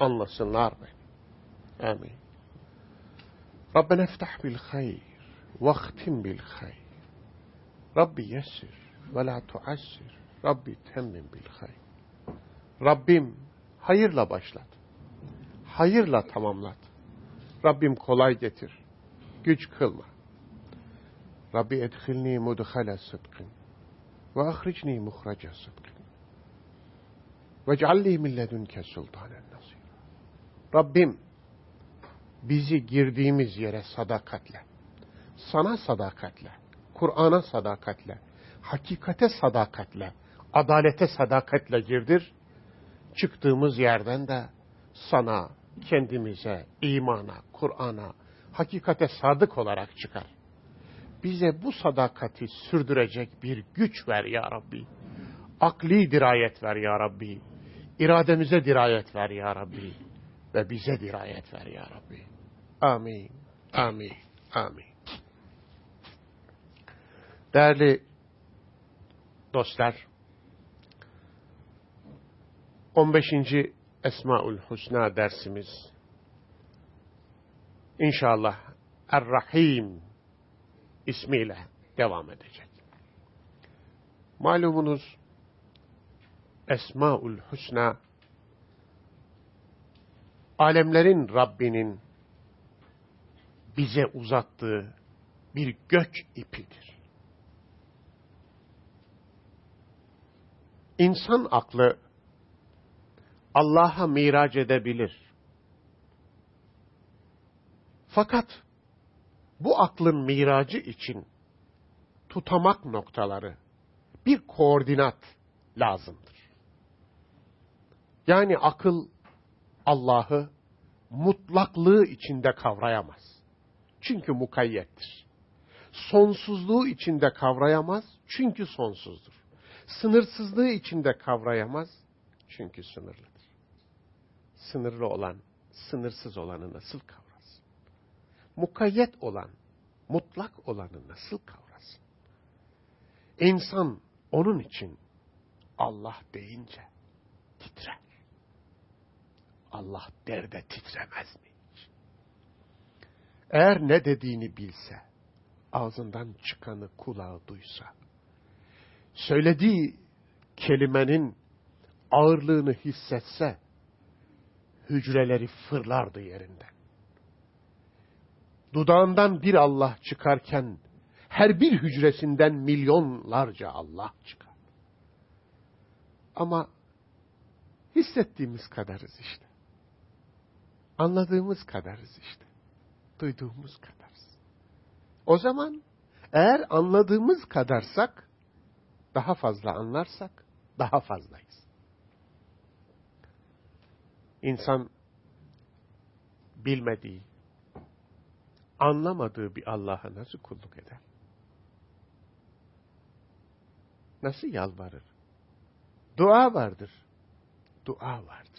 anlasınlar beni. Amin. Rabbena iftah bil hayr ve ahtim bil hayr. Rabbi yessir ve la tuassir. Rabbi temmim bil hayr. Rabbim hayırla başlat. Hayırla tamamlat. Rabbim kolay getir. Güç kılma. Rabbi edhilni mudhala sıdkın ve ahricni muhraca sıdkın. Vec'alli min ledunke sultanen nasir. Rabbim bizi girdiğimiz yere sadakatle, sana sadakatle, Kur'an'a sadakatle, hakikate sadakatle, adalete sadakatle girdir. Çıktığımız yerden de sana, kendimize, imana, Kur'an'a, hakikate sadık olarak çıkar. Bize bu sadakati sürdürecek bir güç ver ya Rabbi. Akli dirayet ver ya Rabbi. İrademize dirayet ver ya Rabbi. Ve bize dirayet ver ya Rabbi. Amin, amin, amin. Değerli dostlar, 15. Esmaül Hüsna dersimiz İnşallah Er-Rahim ismiyle devam edecek. Malumunuz Esmaül Hüsna alemlerin Rabbinin bize uzattığı bir gök ipidir. İnsan aklı Allah'a miraç edebilir. Fakat bu aklın miracı için tutamak noktaları, bir koordinat lazımdır. Yani akıl Allah'ı mutlaklığı içinde kavrayamaz. Çünkü mukayyettir. Sonsuzluğu içinde kavrayamaz. Çünkü sonsuzdur. Sınırsızlığı içinde kavrayamaz. Çünkü sınırlıdır. Sınırlı olan, sınırsız olanı nasıl kavrasın? Mukayyet olan, mutlak olanı nasıl kavrasın? İnsan onun için Allah deyince titrer. Allah der de titremez mi hiç? Eğer ne dediğini bilse, ağzından çıkanı kulağı duysa, söylediği kelimenin ağırlığını hissetse, hücreleri fırlardı yerinden. Dudağından bir Allah çıkarken, her bir hücresinden milyonlarca Allah çıkar. Ama hissettiğimiz kadarız işte. Anladığımız kadarız işte. Duyduğumuz kadarız. O zaman eğer anladığımız kadarsak, daha fazla anlarsak, daha fazlayız. İnsan bilmediği, anlamadığı bir Allah'a nasıl kulluk eder? Nasıl yalvarır? Dua vardır. Dua vardır.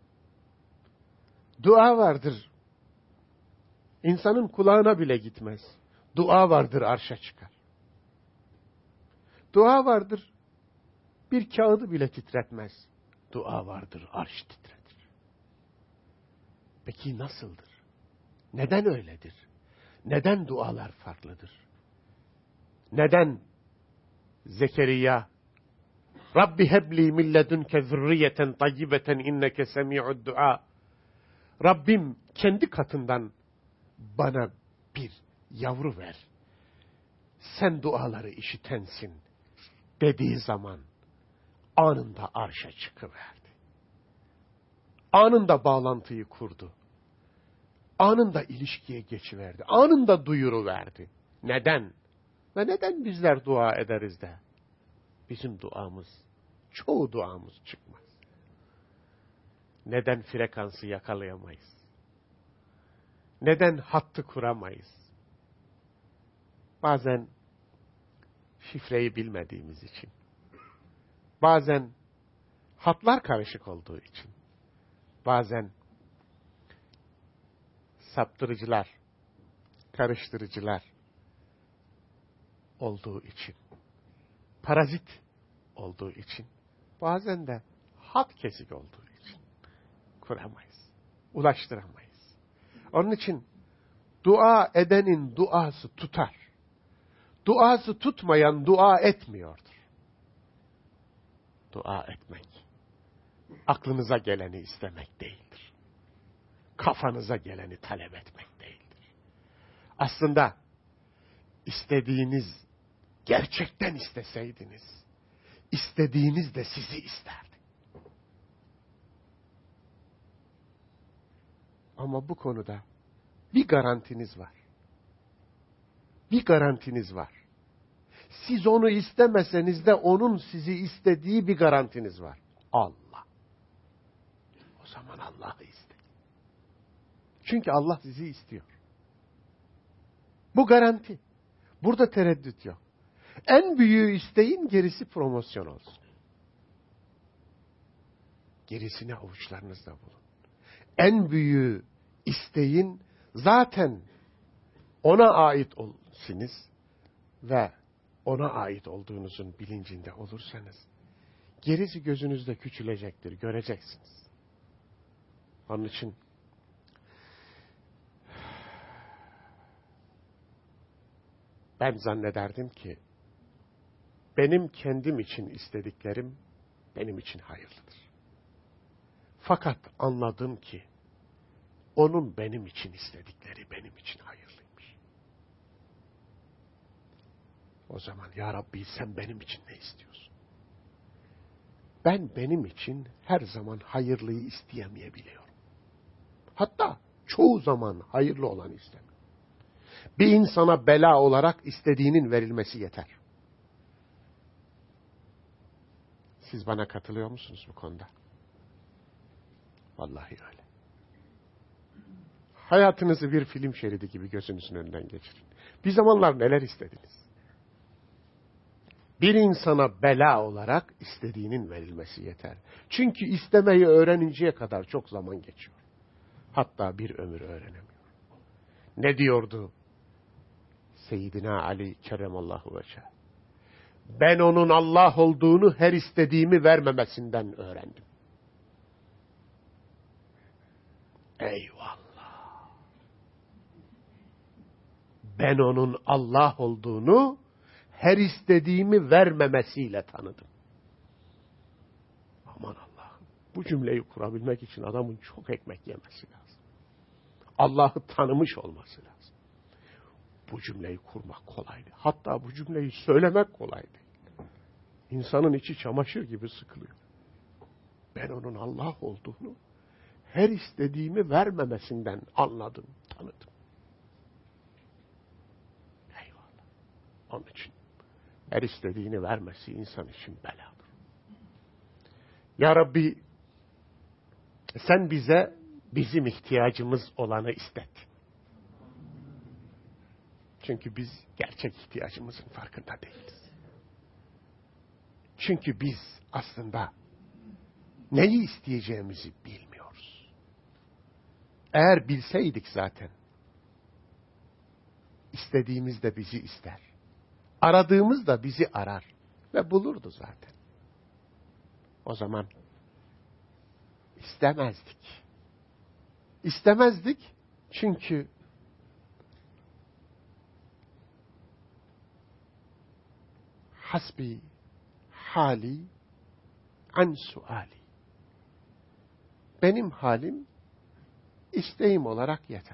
Dua vardır. İnsanın kulağına bile gitmez. Dua vardır, arşa çıkar. Dua vardır. Bir kağıdı bile titretmez. Dua vardır, arş titretir. Peki nasıldır? Neden öyledir? Neden dualar farklıdır? Neden Zekeriya Rabbi hebli min ledunke zürriyeten tayyibeten inneke semi'ud dua. Rabbim kendi katından bana bir yavru ver. Sen duaları işitensin dediği zaman anında arşa çıkıverdi. Anında bağlantıyı kurdu. Anında ilişkiye geçiverdi. Anında duyuru verdi. Neden? Ve neden bizler dua ederiz de bizim duamız, çoğu duamız çıkmaz? Neden frekansı yakalayamayız? Neden hattı kuramayız? Bazen şifreyi bilmediğimiz için. Bazen hatlar karışık olduğu için. Bazen saptırıcılar, karıştırıcılar olduğu için. Parazit olduğu için. Bazen de hat kesik olduğu için kuramayız. ulaştıramayız. Onun için dua edenin duası tutar. Duası tutmayan dua etmiyordur. Dua etmek, aklınıza geleni istemek değildir. Kafanıza geleni talep etmek değildir. Aslında istediğiniz, gerçekten isteseydiniz, istediğiniz de sizi isterdi. Ama bu konuda bir garantiniz var. Bir garantiniz var. Siz onu istemeseniz de onun sizi istediği bir garantiniz var. Allah. O zaman Allah'ı isteyin. Çünkü Allah sizi istiyor. Bu garanti. Burada tereddüt yok. En büyüğü isteyin, gerisi promosyon olsun. Gerisini avuçlarınızda bulun. En büyüğü isteyin, zaten ona ait olsunuz ve ona ait olduğunuzun bilincinde olursanız, gerisi gözünüzde küçülecektir, göreceksiniz. Onun için ben zannederdim ki benim kendim için istediklerim benim için hayırlıdır. Fakat anladım ki onun benim için istedikleri benim için hayırlıymış. O zaman ya Rabbi sen benim için ne istiyorsun? Ben benim için her zaman hayırlıyı isteyemeyebiliyorum. Hatta çoğu zaman hayırlı olanı istemiyorum. Bir insana bela olarak istediğinin verilmesi yeter. Siz bana katılıyor musunuz bu konuda? Vallahi öyle. Hayatınızı bir film şeridi gibi gözünüzün önünden geçirin. Bir zamanlar neler istediniz? Bir insana bela olarak istediğinin verilmesi yeter. Çünkü istemeyi öğreninceye kadar çok zaman geçiyor. Hatta bir ömür öğrenemiyor. Ne diyordu Seyyidina Ali Kerremallahu veçhe? Ben onun Allah olduğunu her istediğimi vermemesinden öğrendim. Eyvallah. Ben onun Allah olduğunu her istediğimi vermemesiyle tanıdım. Aman Allah'ım. Bu cümleyi kurabilmek için adamın çok ekmek yemesi lazım. Allah'ı tanımış olması lazım. Bu cümleyi kurmak kolay değil. Hatta bu cümleyi söylemek kolay değil. İnsanın içi çamaşır gibi sıkılıyor. Ben onun Allah olduğunu her istediğimi vermemesinden anladım, tanıdım. Eyvallah. Onun için her istediğini vermesi insan için beladır. Ya Rabbi sen bize bizim ihtiyacımız olanı istet. Çünkü biz gerçek ihtiyacımızın farkında değiliz. Çünkü biz aslında neyi isteyeceğimizi bilmiyoruz. Eğer bilseydik zaten, istediğimizde bizi ister. Aradığımızda bizi arar ve bulurdu zaten. O zaman istemezdik. İstemezdik çünkü hasbi hali an suali. Benim halim isteğim olarak yeter.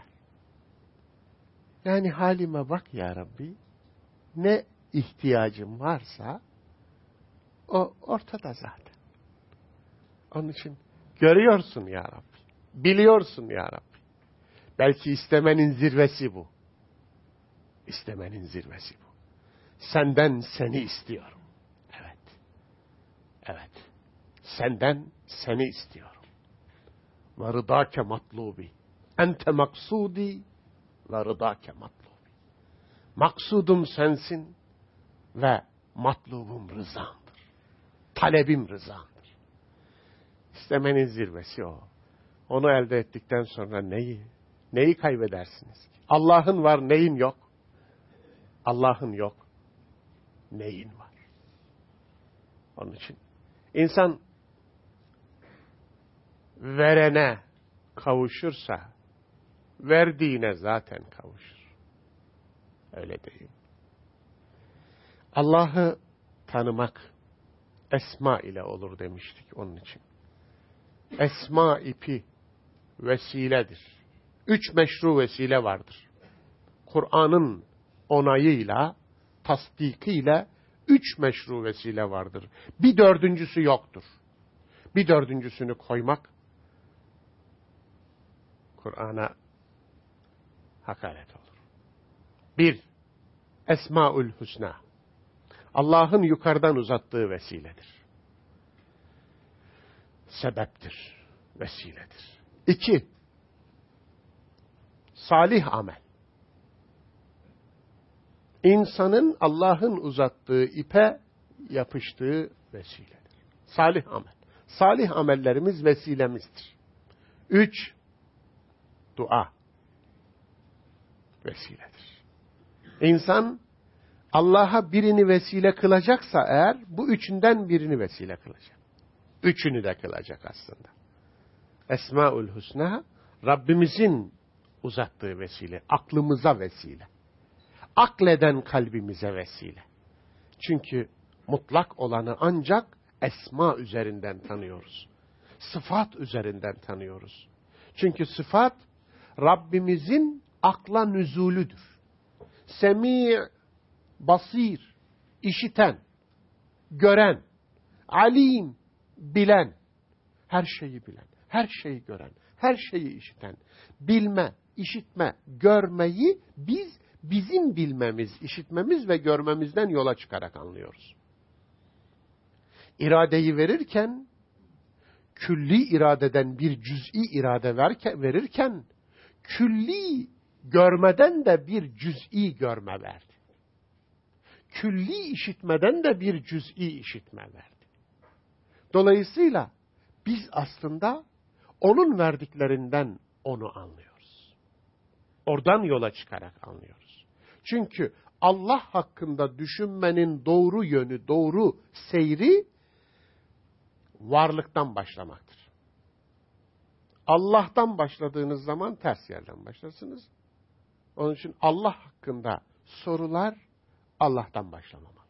Yani halime bak ya Rabbi, ne ihtiyacım varsa o ortada zaten. Onun için görüyorsun ya Rabbi, biliyorsun ya Rabbi. Belki istemenin zirvesi bu. İstemenin zirvesi bu. Senden seni istiyorum. Evet. Evet. Senden seni istiyorum. Ve rıdâke matlubi. Ente maksudi ve rıdâke matlubi. Maksudum sensin ve matlubum rızandır. Talebim rızandır. İstemenin zirvesi o. Onu elde ettikten sonra neyi kaybedersiniz ki? Allah'ın var, neyin yok? Allah'ın yok, neyin var? Onun için insan verene kavuşursa verdiğine zaten kavuşur. Öyle değil. Allah'ı tanımak esma ile olur demiştik onun için. Esma ipi vesiledir. 3 meşru vesile vardır. Kur'an'ın onayıyla, tasdikiyle 3 meşru vesile vardır. Bir dördüncüsü yoktur. Bir dördüncüsünü koymak Kur'an'a hakaret olur. 1. Esmaül Hüsna. Allah'ın yukarıdan uzattığı vesiledir. Sebeptir, vesiledir. 2. Salih amel. İnsanın Allah'ın uzattığı ipe yapıştığı vesiledir. Salih amel. Salih amellerimiz vesilemizdir. 3. Dua. Vesiledir. İnsan Allah'a birini vesile kılacaksa eğer, bu üçünden birini vesile kılacak. Üçünü de kılacak aslında. Esmaül Hüsna, Rabbimizin uzattığı vesile, aklımıza vesile. Akleden kalbimize vesile. Çünkü mutlak olanı ancak esma üzerinden tanıyoruz. Sıfat üzerinden tanıyoruz. Çünkü sıfat, Rabbimizin akla nüzulüdür. Semi', basir, işiten, gören, alim, bilen, her şeyi bilen, her şeyi gören, her şeyi işiten, bilme, işitme, görmeyi bizim bilmemiz, işitmemiz ve görmemizden yola çıkarak anlıyoruz. İradeyi verirken, külli iradeden bir cüz'i irade verirken, külli görmeden de bir cüz'i görme verdi. Külli işitmeden de bir cüz'i işitme verdi. Dolayısıyla biz aslında onun verdiklerinden onu anlıyoruz. Oradan yola çıkarak anlıyoruz. Çünkü Allah hakkında düşünmenin doğru yönü, doğru seyri varlıktan başlamaktır. Allah'tan başladığınız zaman ters yerden başlarsınız. Onun için Allah hakkında sorular Allah'tan başlamamalı.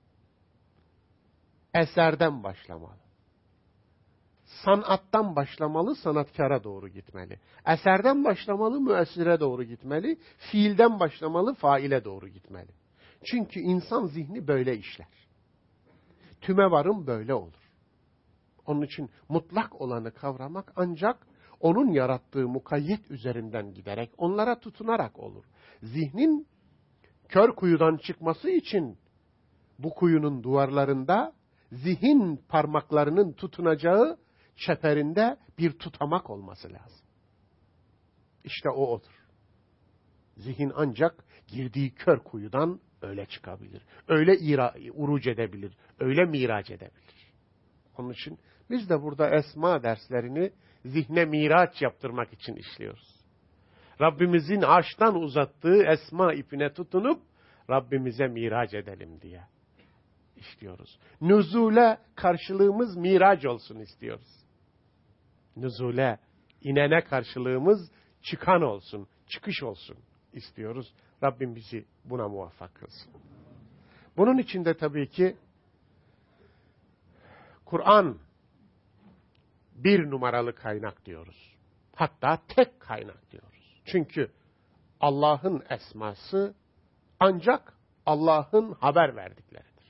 Eserden başlamalı. Sanattan başlamalı, sanatkara doğru gitmeli. Eserden başlamalı, müessire doğru gitmeli. Fiilden başlamalı, faile doğru gitmeli. Çünkü insan zihni böyle işler. Tümevarım böyle olur. Onun için mutlak olanı kavramak ancak onun yarattığı mukayyet üzerinden giderek, onlara tutunarak olur. Zihnin kör kuyudan çıkması için bu kuyunun duvarlarında zihin parmaklarının tutunacağı çeperinde bir tutamak olması lazım. İşte o odur. Zihin ancak girdiği kör kuyudan öyle çıkabilir. Öyle uruc edebilir. Öyle miraç edebilir. Onun için biz de burada esma derslerini zihne miraç yaptırmak için işliyoruz. Rabbimizin arştan uzattığı esma ipine tutunup Rabbimize miraç edelim diye işliyoruz. Nüzule karşılığımız miraç olsun istiyoruz. Nüzule, inene karşılığımız çıkan olsun, çıkış olsun istiyoruz. Rabbim bizi buna muvaffak kılsın. Bunun için de tabii ki Kur'an bir numaralı kaynak diyoruz. Hatta tek kaynak diyoruz. Çünkü Allah'ın esması ancak Allah'ın haber verdikleridir.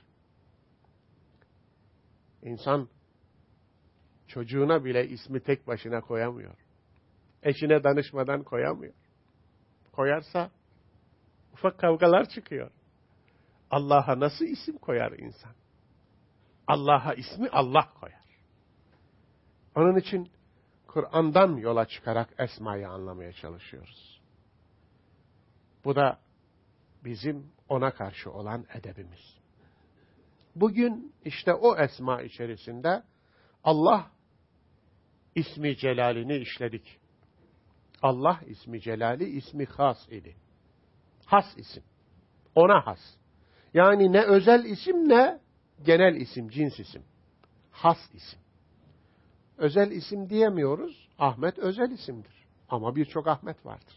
İnsan çocuğuna bile ismi tek başına koyamıyor. Eşine danışmadan koyamıyor. Koyarsa ufak kavgalar çıkıyor. Allah'a nasıl isim koyar insan? Allah'a ismi Allah koyar. Onun için Kur'an'dan yola çıkarak esmayı anlamaya çalışıyoruz. Bu da bizim ona karşı olan edebimiz. Bugün işte o esma içerisinde Allah ismi celalini işledik. Allah ismi celali ismi has idi. Has isim. Ona has. Yani ne özel isim ne genel isim, cins isim. Has isim. özel isim diyemiyoruz. Ahmet özel isimdir. Ama birçok Ahmet vardır.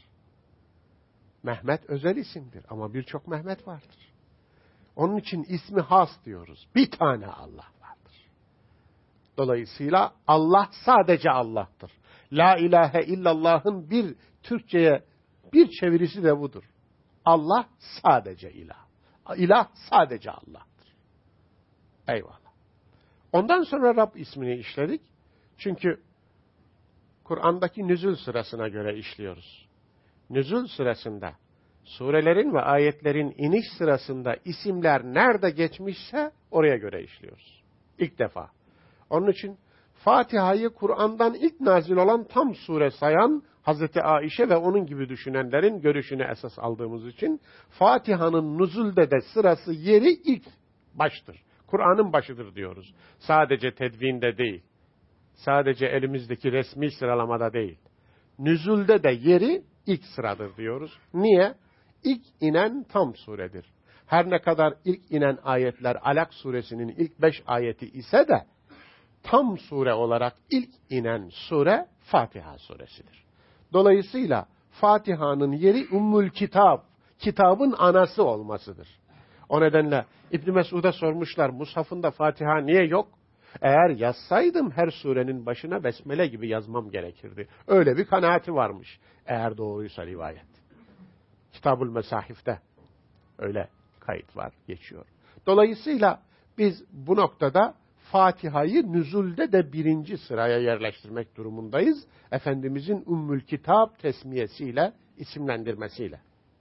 Mehmet özel isimdir. Ama birçok Mehmet vardır. Onun için ismi has diyoruz. Bir tane Allah vardır. Dolayısıyla Allah sadece Allah'tır. La ilahe illallah'ın bir Türkçe'ye bir çevirisi de budur. Allah sadece ilah. İlah sadece Allah'tır. Eyvallah. Ondan sonra Rab ismini işledik. Çünkü Kur'an'daki nüzul sırasına göre işliyoruz. Nüzul sırasında surelerin ve ayetlerin iniş sırasında isimler nerede geçmişse oraya göre işliyoruz. İlk defa. Onun için Fatiha'yı Kur'an'dan ilk nazil olan tam sure sayan Hazreti Aişe ve onun gibi düşünenlerin görüşünü esas aldığımız için Fatiha'nın nüzulde de sırası yeri ilk baştır. Kur'an'ın başıdır diyoruz. Sadece tedvinde değil. Sadece elimizdeki resmi sıralamada değil. Nüzulde de yeri ilk sıradır diyoruz. Niye? İlk inen tam suredir. Her ne kadar ilk inen ayetler Alak suresinin ilk 5 ayeti ise de tam sure olarak ilk inen sure Fatiha suresidir. Dolayısıyla Fatiha'nın yeri Ümmül Kitap, kitabın anası olmasıdır. O nedenle İbn Mesud'a sormuşlar, Mushaf'ında Fatiha niye yok? Eğer yazsaydım her surenin başına besmele gibi yazmam gerekirdi. Öyle bir kanaati varmış. Eğer doğruysa rivayet. Kitab-ül Mesahif'te öyle kayıt var, geçiyor. Dolayısıyla biz bu noktada Fatiha'yı nüzulde de birinci sıraya yerleştirmek durumundayız. Efendimizin Ümmül Kitap tesmiyesiyle, isimlendirmesiyle.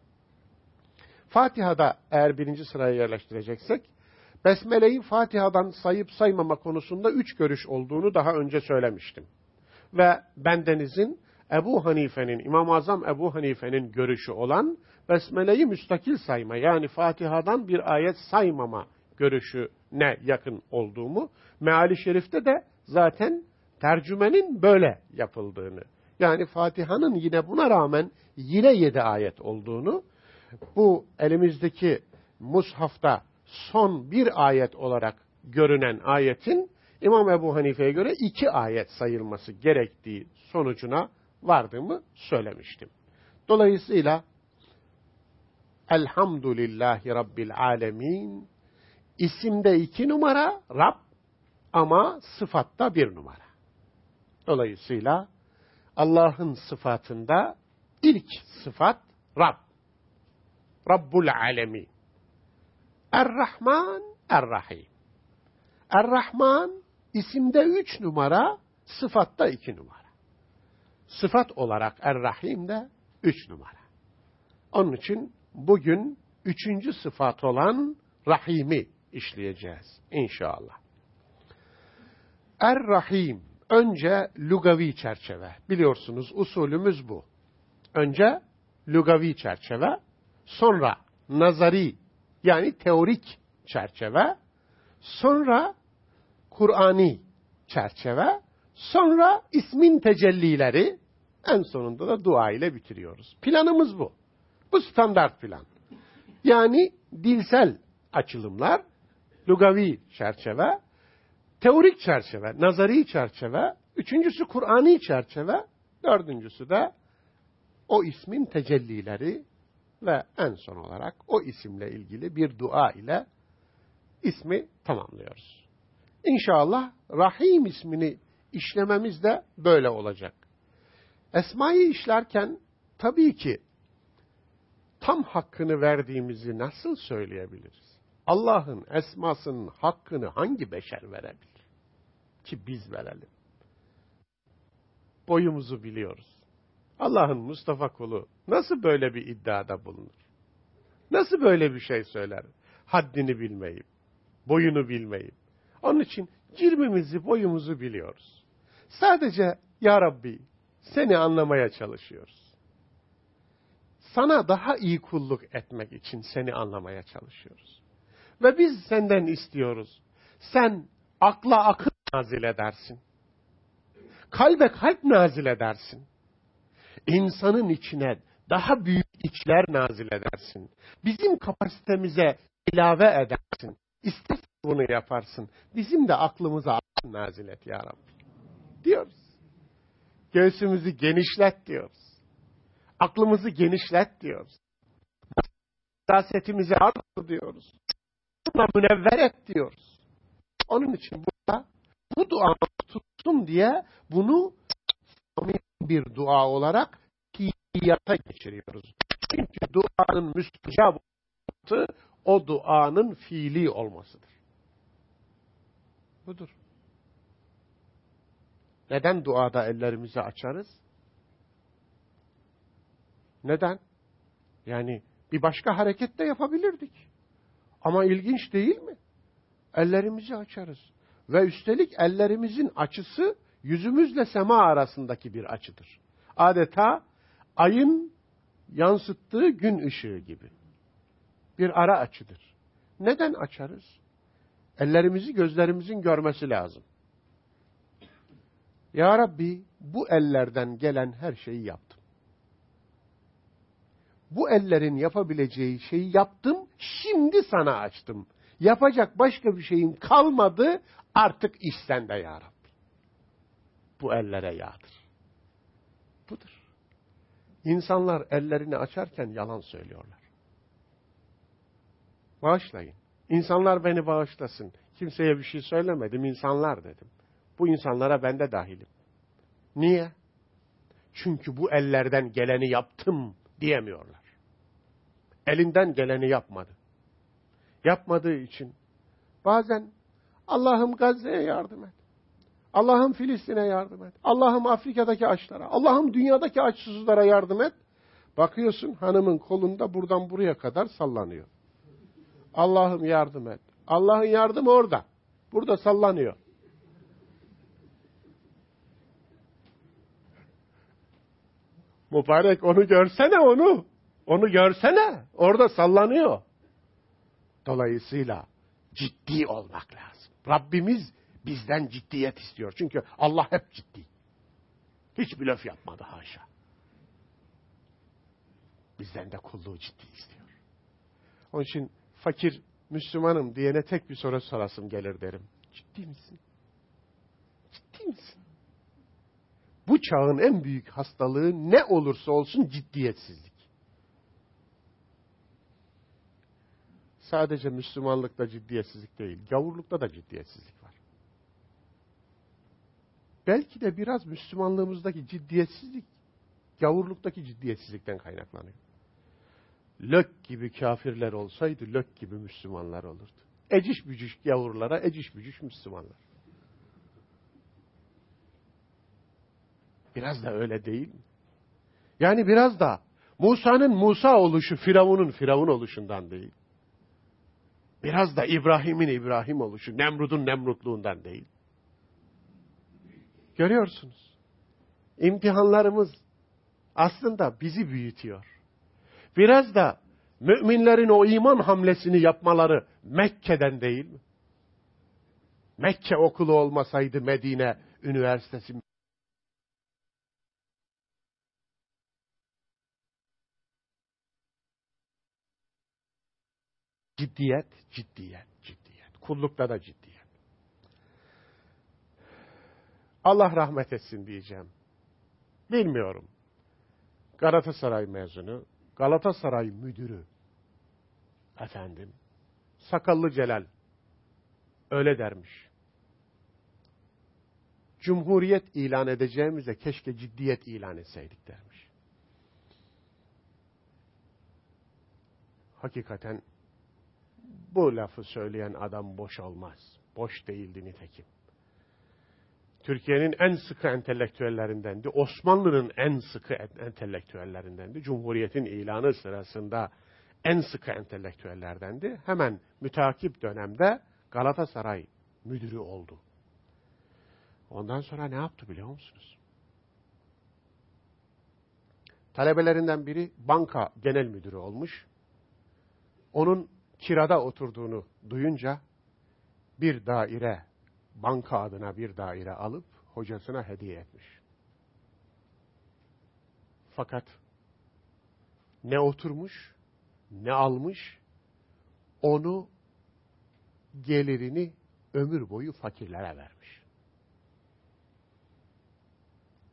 Fatiha'da eğer birinci sıraya yerleştireceksek, Besmele'yi Fatiha'dan sayıp saymama konusunda 3 görüş olduğunu daha önce söylemiştim. Ve bendenizin Ebu Hanife'nin, İmam-ı Azam Ebu Hanife'nin görüşü olan Besmele'yi müstakil sayma, yani Fatiha'dan bir ayet saymama görüşüne yakın olduğumu, Meali Şerif'te de zaten tercümenin böyle yapıldığını, yani Fatiha'nın yine buna rağmen yine 7 ayet olduğunu, bu elimizdeki mushafta son bir ayet olarak görünen ayetin İmam Ebu Hanife'ye göre 2 ayet sayılması gerektiği sonucuna vardığımı söylemiştim. Dolayısıyla Elhamdülillahi Rabbil Alemin isimde 2 numara Rab ama sıfatta 1 numara. Dolayısıyla Allah'ın sıfatında ilk sıfat Rab. Rabbul Alemin. Er-Rahman, Er-Rahim. Er-Rahman isimde 3 numara, sıfatta 2 numara. Sıfat olarak Er-Rahim de 3 numara. Onun için bugün 3. sıfat olan Rahim'i işleyeceğiz inşallah. Er-Rahim, önce lugavi çerçeve. Biliyorsunuz usulümüz bu. Önce lugavi çerçeve, sonra nazari, yani teorik çerçeve, sonra Kur'ani çerçeve, sonra ismin tecellileri, en sonunda da dua ile bitiriyoruz. Planımız bu. Bu standart plan. Yani dilsel açılımlar, lugavi çerçeve, teorik çerçeve, nazari çerçeve, üçüncüsü Kur'ani çerçeve, dördüncüsü de o ismin tecellileri ve en son olarak o isimle ilgili bir dua ile ismi tamamlıyoruz. İnşallah Rahim ismini işlememiz de böyle olacak. Esma'yı işlerken tabii ki tam hakkını verdiğimizi nasıl söyleyebiliriz? Allah'ın esmasının hakkını hangi beşer verebilir? Ki biz verelim. Boyumuzu biliyoruz. Allah'ın Mustafa kulu nasıl böyle bir iddiada bulunur? Nasıl böyle bir şey söyler? Haddini bilmeyip, boyunu bilmeyip. Onun için cirmimizi, boyumuzu biliyoruz. Sadece Ya Rabbi seni anlamaya çalışıyoruz. Sana daha iyi kulluk etmek için seni anlamaya çalışıyoruz. Ve biz senden istiyoruz. Sen akla akıl nazil edersin. Kalbe kalp nazil edersin. İnsanın içine daha büyük içler nazil edersin. Bizim kapasitemize ilave edersin. İstersen bunu yaparsın. Bizim de aklımıza akıl nazil et Ya Rabbi. diyoruz. Göğsümüzü genişlet diyoruz. Aklımızı genişlet diyoruz. Ferasetimizi artır diyoruz. Buna münevver et diyoruz. Onun için burada bu duanı tuttum diye bunu bir dua olarak fiiliyata geçiriyoruz. Çünkü duanın müstecab olması o duanın fiili olmasıdır. Budur. Neden duada ellerimizi açarız? Neden? Yani bir başka hareket de yapabilirdik. Ama ilginç değil mi? Ellerimizi açarız. Ve üstelik ellerimizin açısı yüzümüzle sema arasındaki bir açıdır. Adeta ayın yansıttığı gün ışığı gibi. Bir ara açıdır. Neden açarız? Ellerimizi gözlerimizin görmesi lazım. Ya Rabbi, bu ellerden gelen her şeyi yaptım. Bu ellerin yapabileceği şeyi yaptım, şimdi sana açtım. Yapacak başka bir şeyim kalmadı, artık iş sende ya Rabbi. Bu ellere yağdır. Budur. İnsanlar ellerini açarken yalan söylüyorlar. Bağışlayın. İnsanlar beni bağışlasın. Kimseye bir şey söylemedim, insanlar dedim. Bu insanlara ben de dahilim. Niye? Çünkü bu ellerden geleni yaptım diyemiyorlar. Elinden geleni yapmadı. Yapmadığı için bazen Allah'ım Gazze'ye yardım et. Allah'ım Filistin'e yardım et. Allah'ım Afrika'daki açlara, Allah'ım dünyadaki açsızlara yardım et. Bakıyorsun hanımın kolunda buradan buraya kadar sallanıyor. Allah'ım yardım et. Allah'ın yardımı orada. Burada sallanıyor. Mübarek onu görsene onu. Onu görsene. Orada sallanıyor. Dolayısıyla ciddi olmak lazım. Rabbimiz bizden ciddiyet istiyor. Çünkü Allah hep ciddi. Hiç blöf yapmadı haşa. Bizden de kulluğu ciddi istiyor. Onun için fakir Müslümanım diyene tek bir soru sorasım gelir derim. Ciddi misin? Ciddi misin? Bu çağın en büyük hastalığı ne olursa olsun ciddiyetsizlik. Sadece Müslümanlıkta ciddiyetsizlik değil, gavurlukta da ciddiyetsizlik var. Belki de biraz Müslümanlığımızdaki ciddiyetsizlik, gavurluktaki ciddiyetsizlikten kaynaklanıyor. Lök gibi kafirler olsaydı, lök gibi Müslümanlar olurdu. Eciş bücüş gavurlara, eciş bücüş Müslümanlar. Biraz da öyle değil mi? Yani biraz da Musa'nın Musa oluşu, Firavun'un Firavun oluşundan değil. Biraz da İbrahim'in İbrahim oluşu, Nemrud'un Nemrutluğundan değil. Görüyorsunuz. İmtihanlarımız aslında bizi büyütüyor. Biraz da müminlerin o iman hamlesini yapmaları Mekke'den değil mi? Mekke okulu olmasaydı Medine Üniversitesi ciddiyet, ciddiyet, ciddiyet. Kullukta da ciddiyet. Allah rahmet etsin diyeceğim. Bilmiyorum. Galatasaray mezunu, Galatasaray müdürü, efendim, Sakallı Celal, öyle dermiş. Cumhuriyet ilan edeceğimize keşke ciddiyet ilan etseydik dermiş. Hakikaten bu lafı söyleyen adam boş olmaz. Boş değildi nitekim. Türkiye'nin en sıkı entelektüellerindendi. Osmanlı'nın en sıkı entelektüellerindendi. Cumhuriyetin ilanı sırasında en sıkı entelektüellerdendi. Hemen müteakip dönemde Galatasaray müdürü oldu. Ondan sonra ne yaptı biliyor musunuz? Talebelerinden biri banka genel müdürü olmuş. Onun kirada oturduğunu duyunca bir daire, banka adına bir daire alıp hocasına hediye etmiş. Fakat ne oturmuş, ne almış, onu gelirini ömür boyu fakirlere vermiş.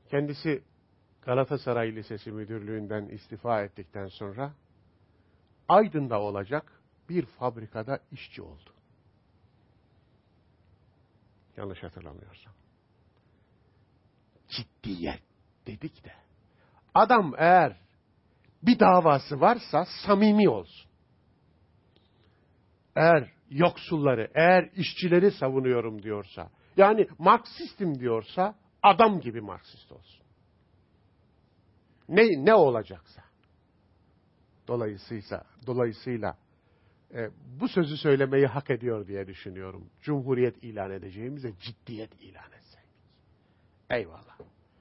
Kendisi Galatasaray Lisesi müdürlüğünden istifa ettikten sonra Aydın'da olacak bir fabrikada işçi oldu. Yanlış hatırlamıyorsam. Ciddiyet dedik de. Adam eğer bir davası varsa samimi olsun. Eğer yoksulları, eğer işçileri savunuyorum diyorsa, yani Marksistim diyorsa adam gibi Marksist olsun. Ne olacaksa. Dolayısıyla bu sözü söylemeyi hak ediyor diye düşünüyorum. Cumhuriyet ilan edeceğimize ciddiyet ilan etseydik. Eyvallah.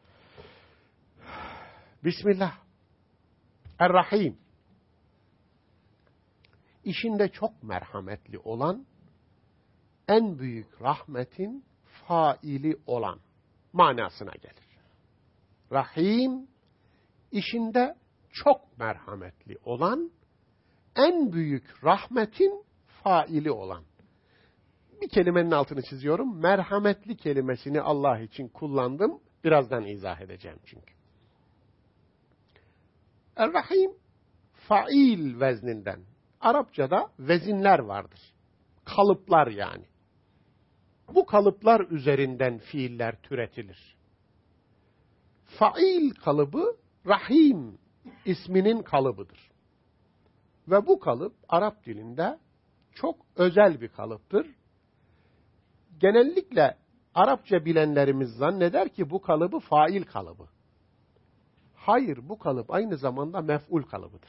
Bismillah. Er-Rahim. İşinde çok merhametli olan, en büyük rahmetin faili olan manasına gelir. Rahim, işinde çok merhametli olan, en büyük rahmetin faili olan. Bir kelimenin altını çiziyorum. Merhametli kelimesini Allah için kullandım. Birazdan izah edeceğim çünkü. Er-Rahim, fail vezninden. Arapçada vezinler vardır. Kalıplar yani. Bu kalıplar üzerinden fiiller türetilir. Fail kalıbı, Rahim isminin kalıbıdır. Ve bu kalıp Arap dilinde çok özel bir kalıptır. Genellikle Arapça bilenlerimiz zanneder ki bu kalıbı fail kalıbı. Hayır, bu kalıp aynı zamanda mef'ul kalıbıdır.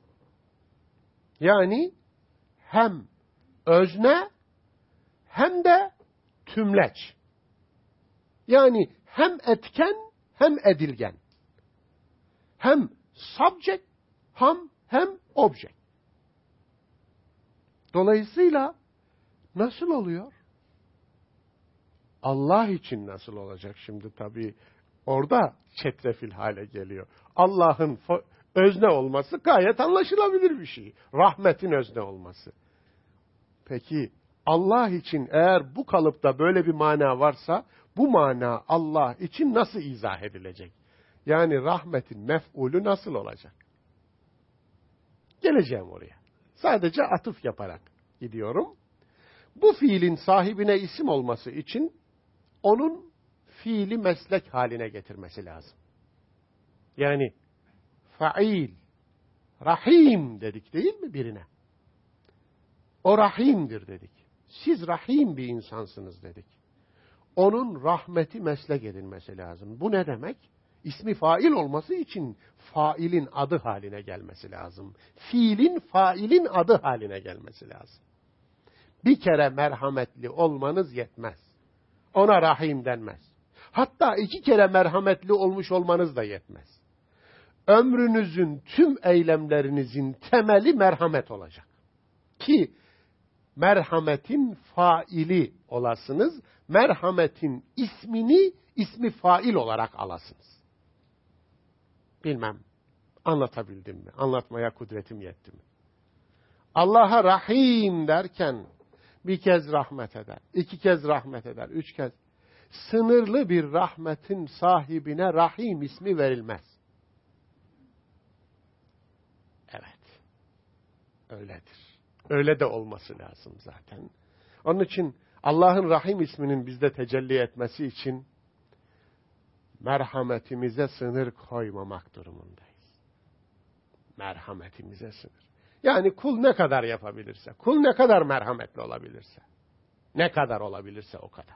Yani hem özne hem de tümleç. Yani hem etken hem edilgen. Hem subject hem object. Dolayısıyla nasıl oluyor? Allah için nasıl olacak şimdi tabii? Orada çetrefil hale geliyor. Allah'ın özne olması gayet anlaşılabilir bir şey. Rahmetin özne olması. Peki Allah için eğer bu kalıpta böyle bir mana varsa, bu mana Allah için nasıl izah edilecek? Yani rahmetin mef'ulü nasıl olacak? Geleceğim oraya. Sadece atıf yaparak gidiyorum. Bu fiilin sahibine isim olması için onun fiili meslek haline getirmesi lazım. Yani fail, rahim dedik değil mi birine? O rahimdir dedik. Siz rahim bir insansınız dedik. Onun rahmeti meslek edilmesi lazım. Bu ne demek? İsmi fail olması için failin adı haline gelmesi lazım. Fiilin failin adı haline gelmesi lazım. Bir kere merhametli olmanız yetmez. Ona rahim denmez. Hatta 2 kere merhametli olmuş olmanız da yetmez. Ömrünüzün tüm eylemlerinizin temeli merhamet olacak. Ki merhametin faili olasınız, merhametin ismi fail olarak alasınız. Bilmem, anlatabildim mi? Anlatmaya kudretim yetti mi? Allah'a rahim derken bir kez rahmet eder, 2 kez rahmet eder, 3 kez. Sınırlı bir rahmetin sahibine rahim ismi verilmez. Evet, öyledir. Öyle de olması lazım zaten. Onun için Allah'ın Rahim isminin bizde tecelli etmesi için merhametimize sınır koymamak durumundayız. Merhametimize sınır. Yani kul ne kadar yapabilirse, kul ne kadar merhametli olabilirse, ne kadar olabilirse o kadar.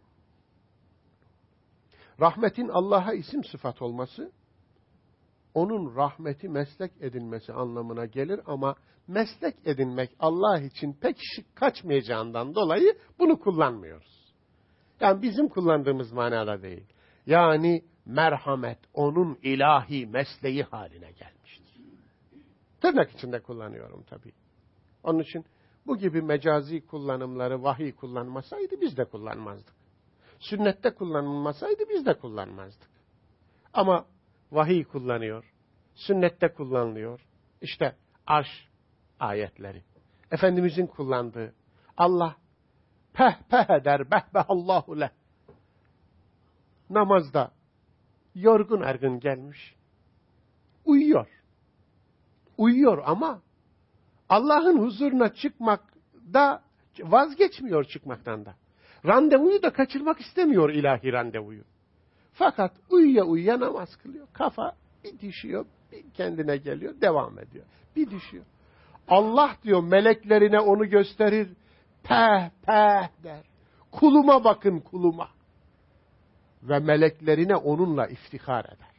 Rahmetin Allah'a isim sıfat olması, onun rahmeti meslek edinmesi anlamına gelir ama meslek edinmek Allah için pek şık kaçmayacağından dolayı bunu kullanmıyoruz. Yani bizim kullandığımız manada değil. Yani merhamet onun ilahi mesleği haline gelmiştir. Tırnak içinde kullanıyorum tabii. Onun için bu gibi mecazi kullanımları vahiy kullanmasaydı biz de kullanmazdık. Sünnette kullanılmasaydı biz de kullanmazdık. Ama vahiy kullanıyor, sünnette kullanılıyor. İşte arş ayetleri. Efendimizin kullandığı Allah peh peh eder behbehallahu leh. Namazda yorgun argın gelmiş. Uyuyor. Uyuyor ama Allah'ın huzuruna çıkmakta vazgeçmiyor çıkmaktan da. Randevuyu da kaçırmak istemiyor, ilahi randevuyu. Fakat uyuya uyuya namaz kılıyor. Kafa bir düşüyor, bir kendine geliyor, devam ediyor. Bir düşüyor. Allah diyor meleklerine onu gösterir, peh peh der. Kuluma bakın, kuluma. Ve meleklerine onunla iftihar eder.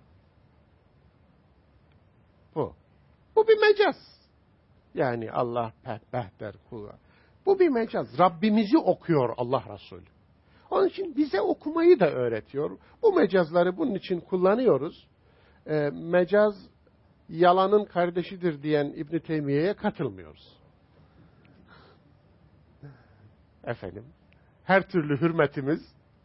Bu. Bu bir mecaz. Yani Allah peh peh der kula. Bu bir mecaz. Rabbimizi okuyor Allah Resulü. Onun için bize okumayı da öğretiyor. Bu mecazları bunun için kullanıyoruz. Mecaz yalanın kardeşidir diyen İbn Teymiye'ye katılmıyoruz. Efendim, her türlü hürmetimiz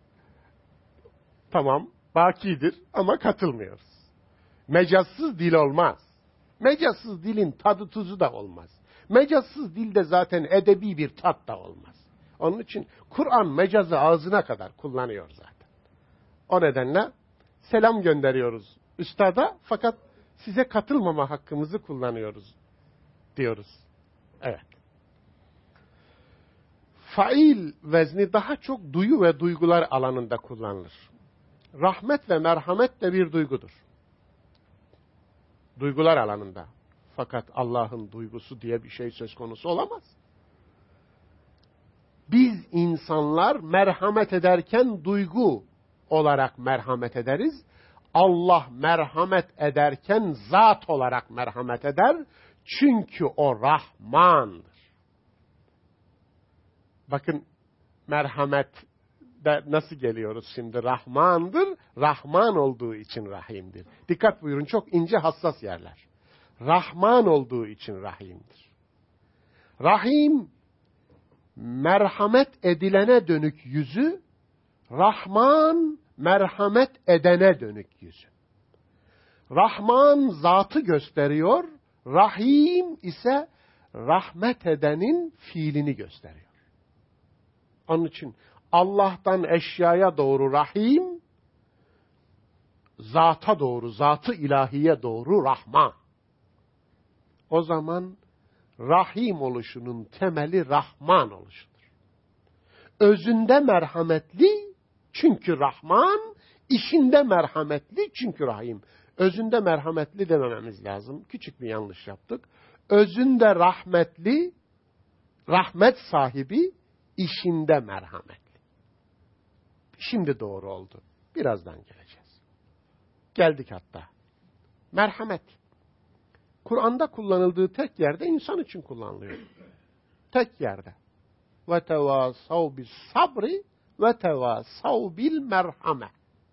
tamam, bakidir ama katılmıyoruz. Mecazsız dil olmaz. Mecazsız dilin tadı tuzu da olmaz. Mecazsız dilde zaten edebi bir tat da olmaz. Onun için Kur'an mecazı ağzına kadar kullanıyor zaten. O nedenle selam gönderiyoruz üstada, fakat size katılmama hakkımızı kullanıyoruz diyoruz. Evet. Fail vezni daha çok duyu ve duygular alanında kullanılır. Rahmet ve merhamet de bir duygudur. Duygular alanında. Fakat Allah'ın duygusu diye bir şey söz konusu olamaz. Biz insanlar merhamet ederken duygu olarak merhamet ederiz. Allah merhamet ederken zat olarak merhamet eder. Çünkü o Rahman'dır. Bakın merhamet de nasıl geliyoruz şimdi? Rahman'dır. Rahman olduğu için Rahim'dir. Dikkat buyurun, çok ince hassas yerler. Rahman olduğu için Rahim'dir. Rahim, merhamet edilene dönük yüzü, Rahman, merhamet edene dönük yüzü. Rahman zatı gösteriyor, Rahim ise rahmet edenin fiilini gösteriyor. Onun için Allah'tan eşyaya doğru Rahim, zata doğru, zatı ilahiye doğru Rahman. O zaman Rahim oluşunun temeli Rahman oluşudur. Özünde merhametli çünkü Rahman, işinde merhametli çünkü Rahim. Özünde merhametli demememiz lazım. Küçük bir yanlış yaptık. Özünde rahmetli, rahmet sahibi, işinde merhametli. Şimdi doğru oldu. Birazdan geleceğiz. Geldik hatta. Merhamet. Kur'an'da kullanıldığı tek yerde insan için kullanılıyor. Tek yerde. Ve tevasav bis sabri ve tevasav bil merhame.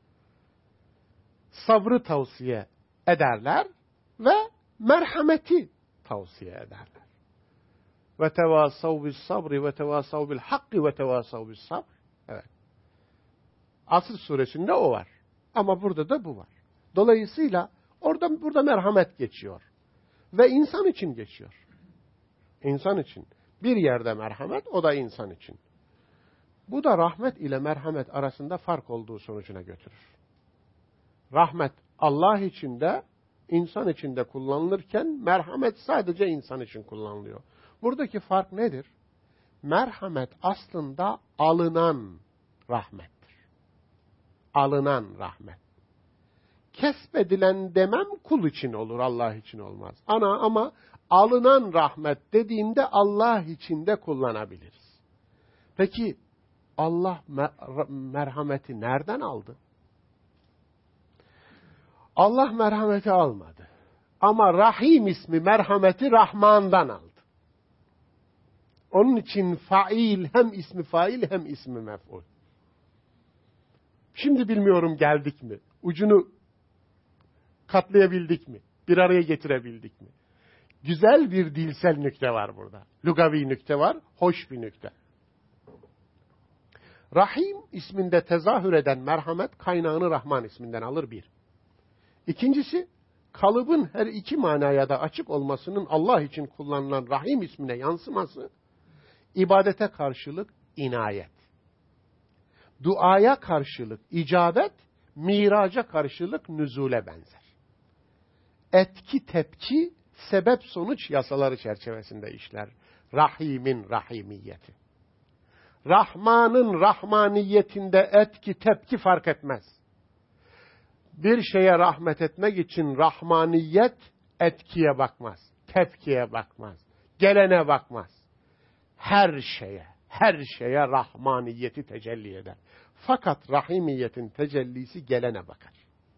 Sabrı tavsiye ederler ve merhameti tavsiye ederler. Ve tevasav bis sabri ve tevasav bil hakki ve tevasav bis sabr. Evet. Asr suresinde o var. Ama burada da bu var. Dolayısıyla burada merhamet geçiyor. Ve insan için geçiyor. İnsan için. Bir yerde merhamet, o da insan için. Bu da rahmet ile merhamet arasında fark olduğu sonucuna götürür. Rahmet Allah için de, insan için de kullanılırken, merhamet sadece insan için kullanılıyor. Buradaki fark nedir? Merhamet aslında alınan rahmettir. Alınan rahmet. Kesbedilen demem kul için olur, Allah için olmaz. Ama alınan rahmet dediğimde Allah için de kullanabiliriz. Peki Allah merhameti nereden aldı? Allah merhameti almadı. Ama Rahim ismi merhameti Rahman'dan aldı. Onun için fail hem ismi fail hem ismi mef'ul. Şimdi bilmiyorum geldik mi? Ucunu katlayabildik mi? Bir araya getirebildik mi? Güzel bir dilsel nükte var burada. Lugavi nükte var, hoş bir nükte. Rahim isminde tezahür eden merhamet kaynağını Rahman isminden alır bir. İkincisi, kalıbın her iki manaya da açık olmasının Allah için kullanılan Rahim ismine yansıması, ibadete karşılık inayet, duaya karşılık icabet, miraca karşılık nüzule benzer. Etki tepki, sebep sonuç yasaları çerçevesinde işler. Rahimin rahimiyeti. Rahman'ın rahmaniyetinde etki tepki fark etmez. Bir şeye rahmet etmek için rahmaniyet etkiye bakmaz, tepkiye bakmaz, gelene bakmaz. Her şeye rahmaniyeti tecelli eder. Fakat rahimiyetin tecellisi gelene bakar.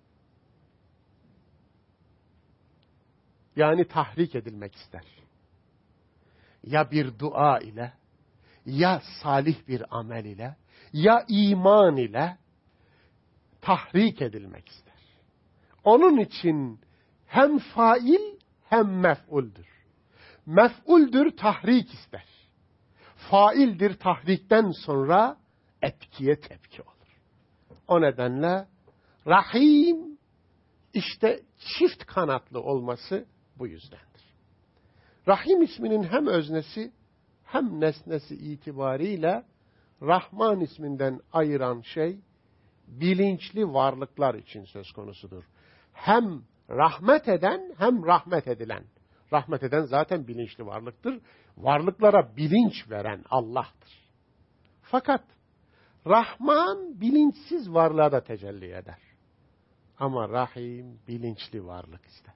Yani tahrik edilmek ister. Ya bir dua ile, ya salih bir amel ile, ya iman ile tahrik edilmek ister. Onun için hem fail hem mef'uldür. Mef'uldür, tahrik ister. Faildir, tahrikten sonra etkiye tepki olur. O nedenle Rahim işte çift kanatlı olması bu yüzdendir. Rahim isminin hem öznesi hem nesnesi itibariyle Rahman isminden ayıran şey bilinçli varlıklar için söz konusudur. Hem rahmet eden hem rahmet edilen. Rahmet eden zaten bilinçli varlıktır. Varlıklara bilinç veren Allah'tır. Fakat Rahman bilinçsiz varlığa da tecelli eder. Ama Rahim bilinçli varlık ister.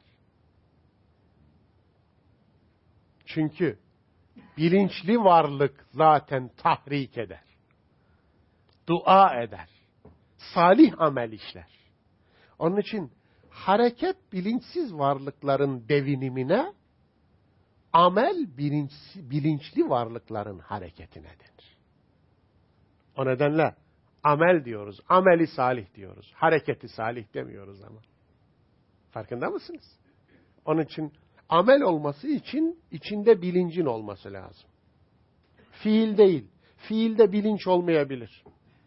Çünkü bilinçli varlık zaten tahrik eder. Dua eder. Salih amel işler. Onun için hareket bilinçsiz varlıkların devinimine, amel bilinçli varlıkların hareketine denir. O nedenle amel diyoruz, ameli salih diyoruz. Hareketi salih demiyoruz ama. Farkında mısınız? Onun için amel olması için içinde bilincin olması lazım. Fiil değil. Fiilde bilinç olmayabilir.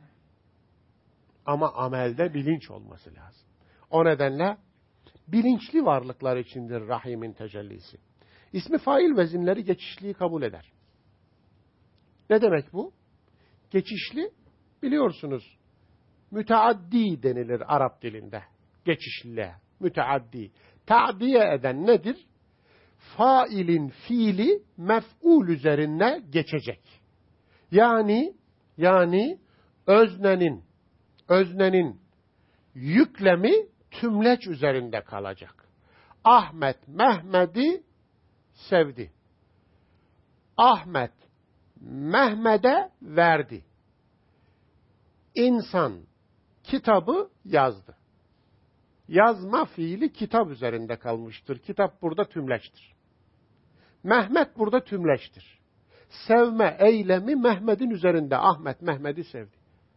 Ama amelde bilinç olması lazım. O nedenle bilinçli varlıklar içindir Rahim'in tecellisi. İsmi fail vezinleri geçişliği kabul eder. Ne demek bu? Geçişli, biliyorsunuz, müteaddi denilir Arap dilinde. Geçişliliğe, müteaddi. Ta'diye eden nedir? Failin fiili mef'ul üzerine geçecek. Yani öznenin yüklemi tümleç üzerinde kalacak. Ahmet Mehmet'i sevdi. Ahmet Mehmet'e verdi. İnsan kitabı yazdı. Yazma fiili kitap üzerinde kalmıştır. Kitap burada tümleçtir. Mehmet burada tümleçtir. Sevme eylemi Mehmet'in üzerinde. Ahmet Mehmet'i sevdi.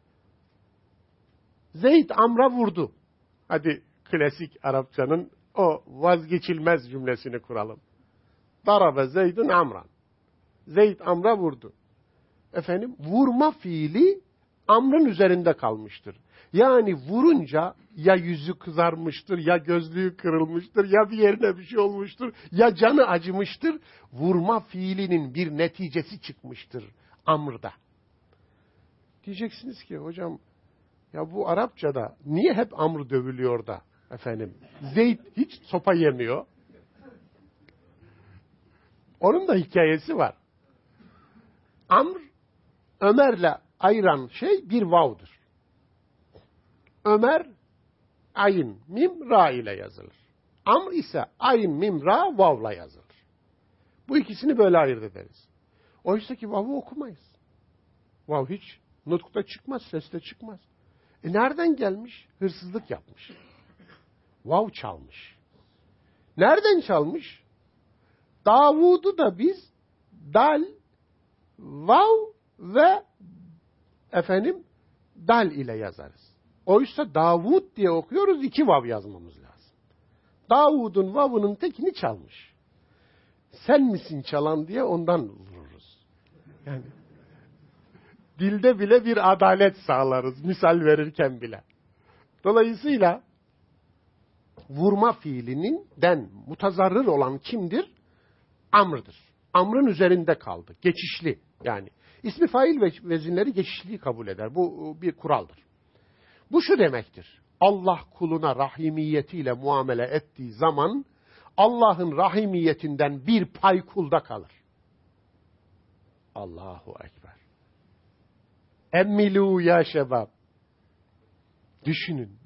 Zeyd Amr'a vurdu. Hadi klasik Arapçanın o vazgeçilmez cümlesini kuralım. Darabe Zeydun Amran. Zeyd Amr'a vurdu. Vurma fiili Amr'ın üzerinde kalmıştır. Yani vurunca ya yüzü kızarmıştır, ya gözlüğü kırılmıştır, ya bir yerine bir şey olmuştur, ya canı acımıştır. Vurma fiilinin bir neticesi çıkmıştır Amr'da. Diyeceksiniz ki hocam, ya bu Arapçada niye hep Amr dövülüyor da Zeyd hiç sopa yemiyor? Onun da hikayesi var. Amr, Ömer'le ayıran şey bir vav'dır. Ömer, ayn, mim, ra ile yazılır. Amr ise ayn, mim, ra, vav'la yazılır. Bu ikisini böyle ayırt ederiz. Oysa ki vav'ı okumayız. Vav hiç nutkta çıkmaz, seste çıkmaz. Nereden gelmiş? Hırsızlık yapmış. Vav çalmış. Nereden çalmış? Davud'u da biz dal, vav ve dal ile yazarız. Oysa Davud diye okuyoruz, 2 vav yazmamız lazım. Davud'un vav'ının tekini çalmış. Sen misin çalan diye ondan vururuz. Yani dilde bile bir adalet sağlarız, misal verirken bile. Dolayısıyla vurma fiilinden mutazarrır olan kimdir? Amr'dır. Amr'ın üzerinde kaldı. Geçişli yani. İsmi fail ve vezinleri geçişliği kabul eder. Bu bir kuraldır. Bu şu demektir. Allah kuluna rahimiyetiyle muamele ettiği zaman Allah'ın rahimiyetinden bir pay kulda kalır. Allahu Ekber. Emmilû ya şebab. Düşünün.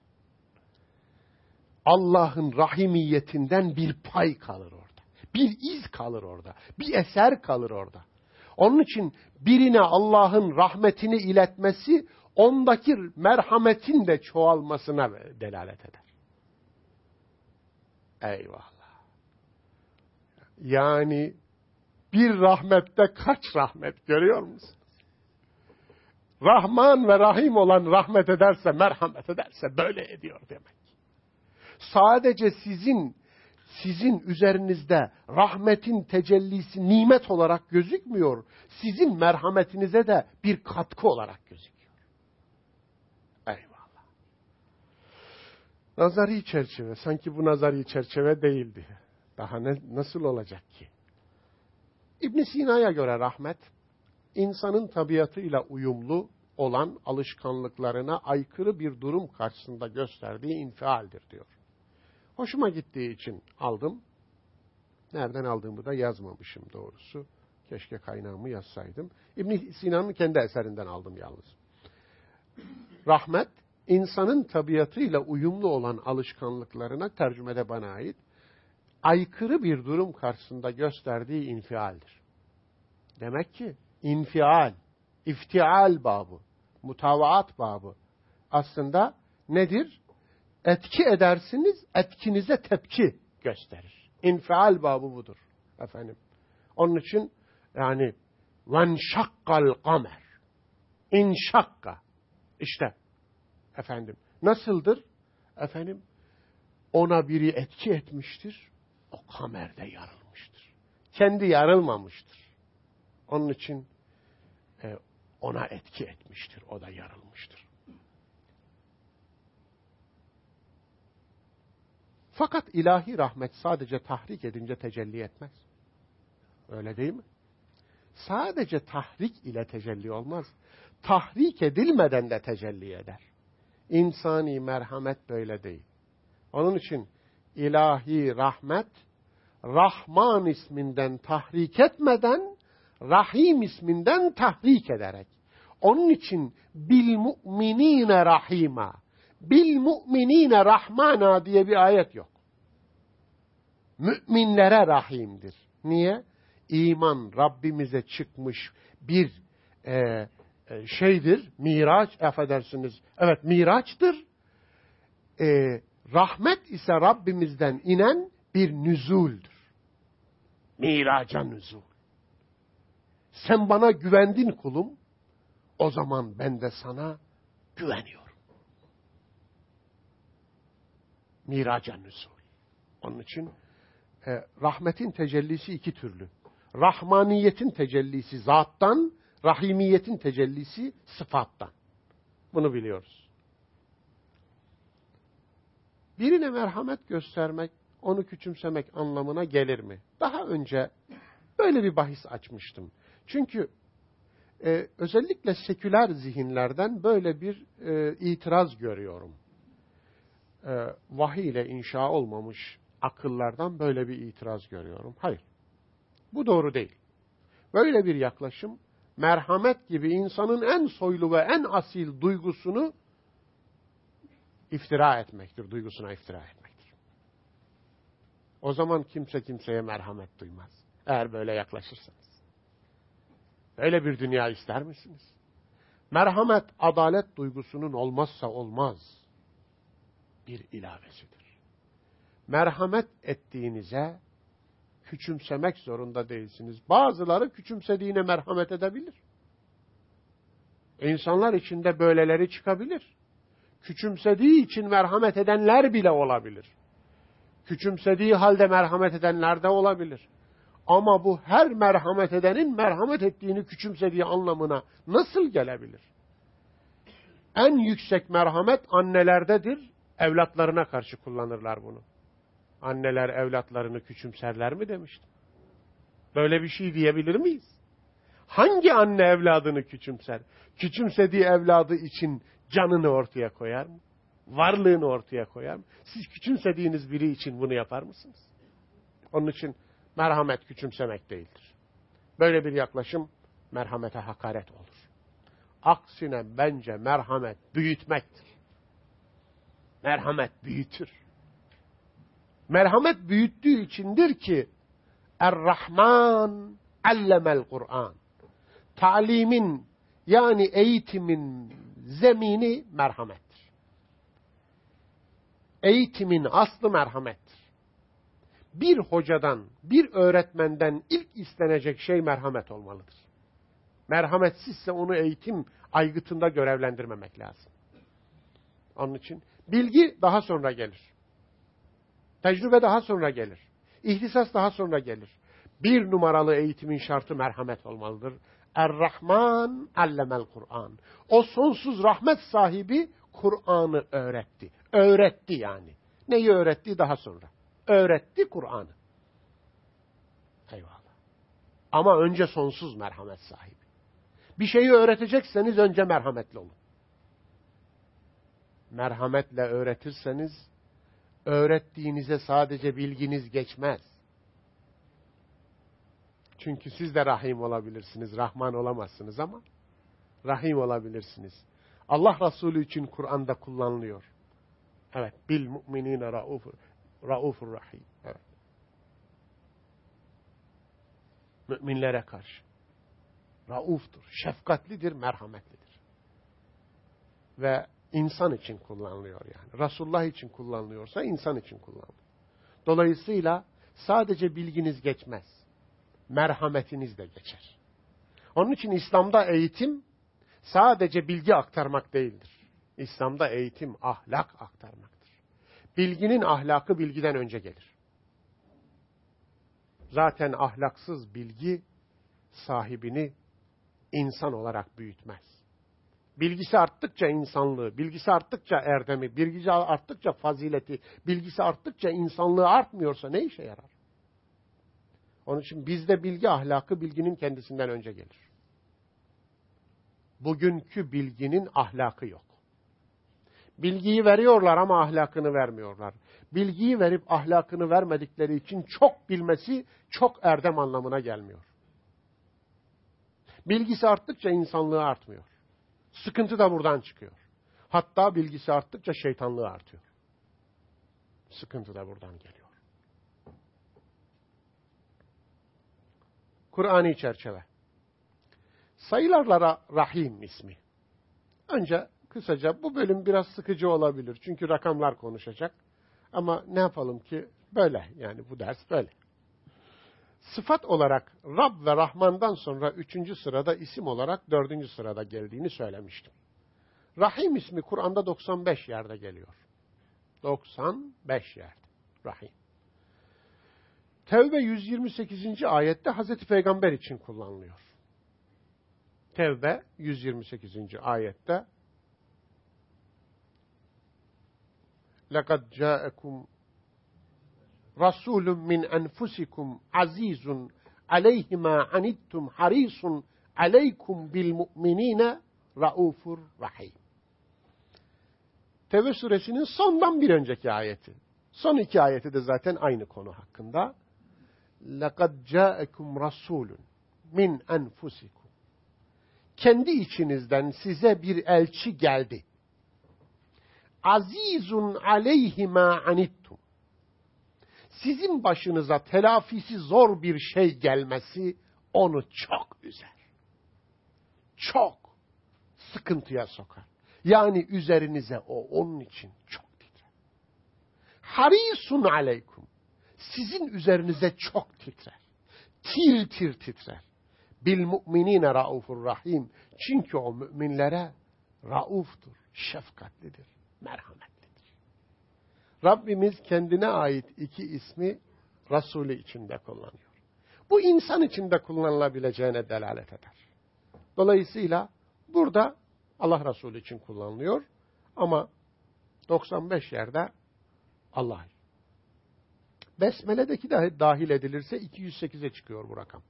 Allah'ın rahimiyetinden bir pay kalır orada. Bir iz kalır orada. Bir eser kalır orada. Onun için birine Allah'ın rahmetini iletmesi, ondaki merhametin de çoğalmasına delalet eder. Eyvallah. Yani bir rahmette kaç rahmet görüyor musunuz? Rahman ve Rahim olan rahmet ederse, merhamet ederse böyle ediyor demek. Sadece sizin üzerinizde rahmetin tecellisi nimet olarak gözükmüyor. Sizin merhametinize de bir katkı olarak gözüküyor. Eyvallah. Nazari çerçeve. Sanki bu nazari çerçeve değildi. Daha nasıl olacak ki? İbn Sina'ya göre rahmet, insanın tabiatıyla uyumlu olan alışkanlıklarına aykırı bir durum karşısında gösterdiği infialdir diyor. Hoşuma gittiği için aldım. Nereden aldığımı da yazmamışım doğrusu. Keşke kaynağımı yazsaydım. İbn Sina'nın kendi eserinden aldım yalnız. Rahmet, insanın tabiatıyla uyumlu olan alışkanlıklarına, tercümede bana ait, aykırı bir durum karşısında gösterdiği infialdir. Demek ki infial, iftial babı, mutavaat babı aslında nedir? Etki edersiniz, etkinize tepki gösterir. İnfial babı budur efendim. Onun için yani venşakkal kamer, inşakka, işte efendim nasıldır? Efendim ona biri etki etmiştir, o kamer de yarılmıştır. Kendi yarılmamıştır. Onun için ona etki etmiştir, o da yarılmıştır. Fakat ilahi rahmet sadece tahrik edince tecelli etmez. Öyle değil mi? Sadece tahrik ile tecelli olmaz. Tahrik edilmeden de tecelli eder. İnsani merhamet böyle değil. Onun için ilahi rahmet, Rahman isminden tahrik etmeden, Rahim isminden tahrik ederek. Onun için bil mu'minine rahima, bil mu'minine rahmana diye bir ayet yok. Müminlere rahimdir. Niye? İman Rabbimize çıkmış bir şeydir, miraç, affedersiniz. Evet, miraçtır. Rahmet ise Rabbimizden inen bir nüzuldür. Miraca nüzul. Sen bana güvendin kulum, o zaman ben de sana güveniyorum. Miraca nüzul. Onun için rahmetin tecellisi iki türlü. Rahmaniyetin tecellisi zattan, rahimiyetin tecellisi sıfattan. Bunu biliyoruz. Birine merhamet göstermek, onu küçümsemek anlamına gelir mi? Daha önce böyle bir bahis açmıştım. Çünkü özellikle seküler zihinlerden böyle bir itiraz görüyorum. Vahiy ile inşa olmamış akıllardan böyle bir itiraz görüyorum. Hayır, bu doğru değil. Böyle bir yaklaşım, merhamet gibi insanın en soylu ve en asil duygusunu iftira etmektir, duygusuna iftira etmektir. O zaman kimse kimseye merhamet duymaz. Eğer böyle yaklaşırsanız. Öyle bir dünya ister misiniz? Merhamet, adalet duygusunun olmazsa olmaz bir ilavesidir. Merhamet ettiğinize küçümsemek zorunda değilsiniz. Bazıları küçümsediğine merhamet edebilir. İnsanlar içinde böyleleri çıkabilir. Küçümsediği için merhamet edenler bile olabilir. Küçümsediği halde merhamet edenler de olabilir. Ama bu her merhamet edenin merhamet ettiğini küçümsediği anlamına nasıl gelebilir? En yüksek merhamet annelerdedir. Evlatlarına karşı kullanırlar bunu. Anneler evlatlarını küçümserler mi demiştim. Böyle bir şey diyebilir miyiz? Hangi anne evladını küçümser? Küçümsediği evladı için canını ortaya koyar mı? varlığını ortaya koyar. Siz küçümsediğiniz biri için bunu yapar mısınız? Onun için merhamet küçümsemek değildir. Böyle bir yaklaşım merhamete hakaret olur. Aksine bence merhamet büyütmektir. Merhamet büyütür. Merhamet büyüttüğü içindir ki Er-Rahman allemel Kur'an. Talimin yani eğitimin zemini merhamettir. Eğitimin aslı merhamettir. Bir hocadan, bir öğretmenden ilk istenecek şey merhamet olmalıdır. Merhametsizse onu eğitim aygıtında görevlendirmemek lazım. Onun için bilgi daha sonra gelir. Tecrübe daha sonra gelir. İhtisas daha sonra gelir. Bir numaralı eğitimin şartı merhamet olmalıdır. Er-Rahman allemel Kur'an. O sonsuz rahmet sahibi Kur'an'ı öğretti. Öğretti yani. Neyi öğretti daha sonra? Öğretti Kur'an'ı. Eyvallah. Ama önce sonsuz merhamet sahibi. Bir şeyi öğretecekseniz önce merhametli olun. Merhametle öğretirseniz öğrettiğinize sadece bilginiz geçmez. Çünkü siz de rahim olabilirsiniz, rahman olamazsınız ama rahim olabilirsiniz. Allah Resulü için Kur'an'da kullanılıyor. Evet, bil mu'minine raufur rahim. Evet. Müminlere karşı rauftur, şefkatlidir, merhametlidir. Ve insan için kullanılıyor yani. Resulullah için kullanılıyorsa insan için kullanılıyor. Dolayısıyla sadece bilginiz geçmez. Merhametiniz de geçer. Onun için İslam'da eğitim sadece bilgi aktarmak değildir. İslam'da eğitim ahlak aktarmaktır. Bilginin ahlakı bilgiden önce gelir. Zaten ahlaksız bilgi sahibini insan olarak büyütmez. Bilgisi arttıkça insanlığı, bilgisi arttıkça erdemi, bilgisi arttıkça fazileti, bilgisi arttıkça insanlığı artmıyorsa ne işe yarar? Onun için bizde bilgi ahlakı bilginin kendisinden önce gelir. Bugünkü bilginin ahlakı yok. Bilgiyi veriyorlar ama ahlakını vermiyorlar. Bilgiyi verip ahlakını vermedikleri için çok bilmesi çok erdem anlamına gelmiyor. Bilgisi arttıkça insanlığı artmıyor. Sıkıntı da buradan çıkıyor. Hatta bilgisi arttıkça şeytanlığı artıyor. Sıkıntı da buradan geliyor. Kur'ani çerçeve. Sayılarla Rahim ismi. Önce kısaca bu bölüm biraz sıkıcı olabilir. Çünkü rakamlar konuşacak. Ama ne yapalım ki böyle yani bu ders böyle. Sıfat olarak Rab ve Rahman'dan sonra 3. sırada isim olarak 4. sırada geldiğini söylemiştim. Rahim ismi Kur'an'da 95 yerde geliyor. 95 yerde. Rahim. Tevbe 128. ayette Hazreti Peygamber için kullanılıyor. Tevbe 128. ayette لَقَدْ جَاءَكُمْ رَسُولٌ مِّنْ أَنْفُسِكُمْ عَز۪يزٌ عَلَيْهِ مَا عَنِتُّمْ حَر۪يصٌ عَلَيْكُمْ بِالْمُؤْمِن۪ينَ رَؤُوفٌ رَحِيمٌ. Tevbe suresinin sondan bir önceki ayeti. Son 2 ayeti de zaten aynı konu hakkında. لَقَدْ جَاءَكُمْ رَسُولٌ مِّنْ أَنْفُسِكُمْ. Kendi içinizden size bir elçi geldi. Azizun aleyhi ma anittum. Sizin başınıza telafisi zor bir şey gelmesi onu çok üzer. Çok sıkıntıya sokar. Yani üzerinize onun için çok titrer. Harisun aleykum. Sizin üzerinize çok titrer. Tir tir titrer. Bil mu'minine raufur rahim. Çünkü o müminlere rauftur, şefkatlidir, merhametlidir. Rabbimiz kendine ait 2 ismi Resulü içinde kullanıyor. Bu insan içinde kullanılabileceğine delalet eder. Dolayısıyla burada Allah Resulü için kullanılıyor ama 95 yerde Allah. Besmele'deki de dahil edilirse 208'e çıkıyor bu rakam.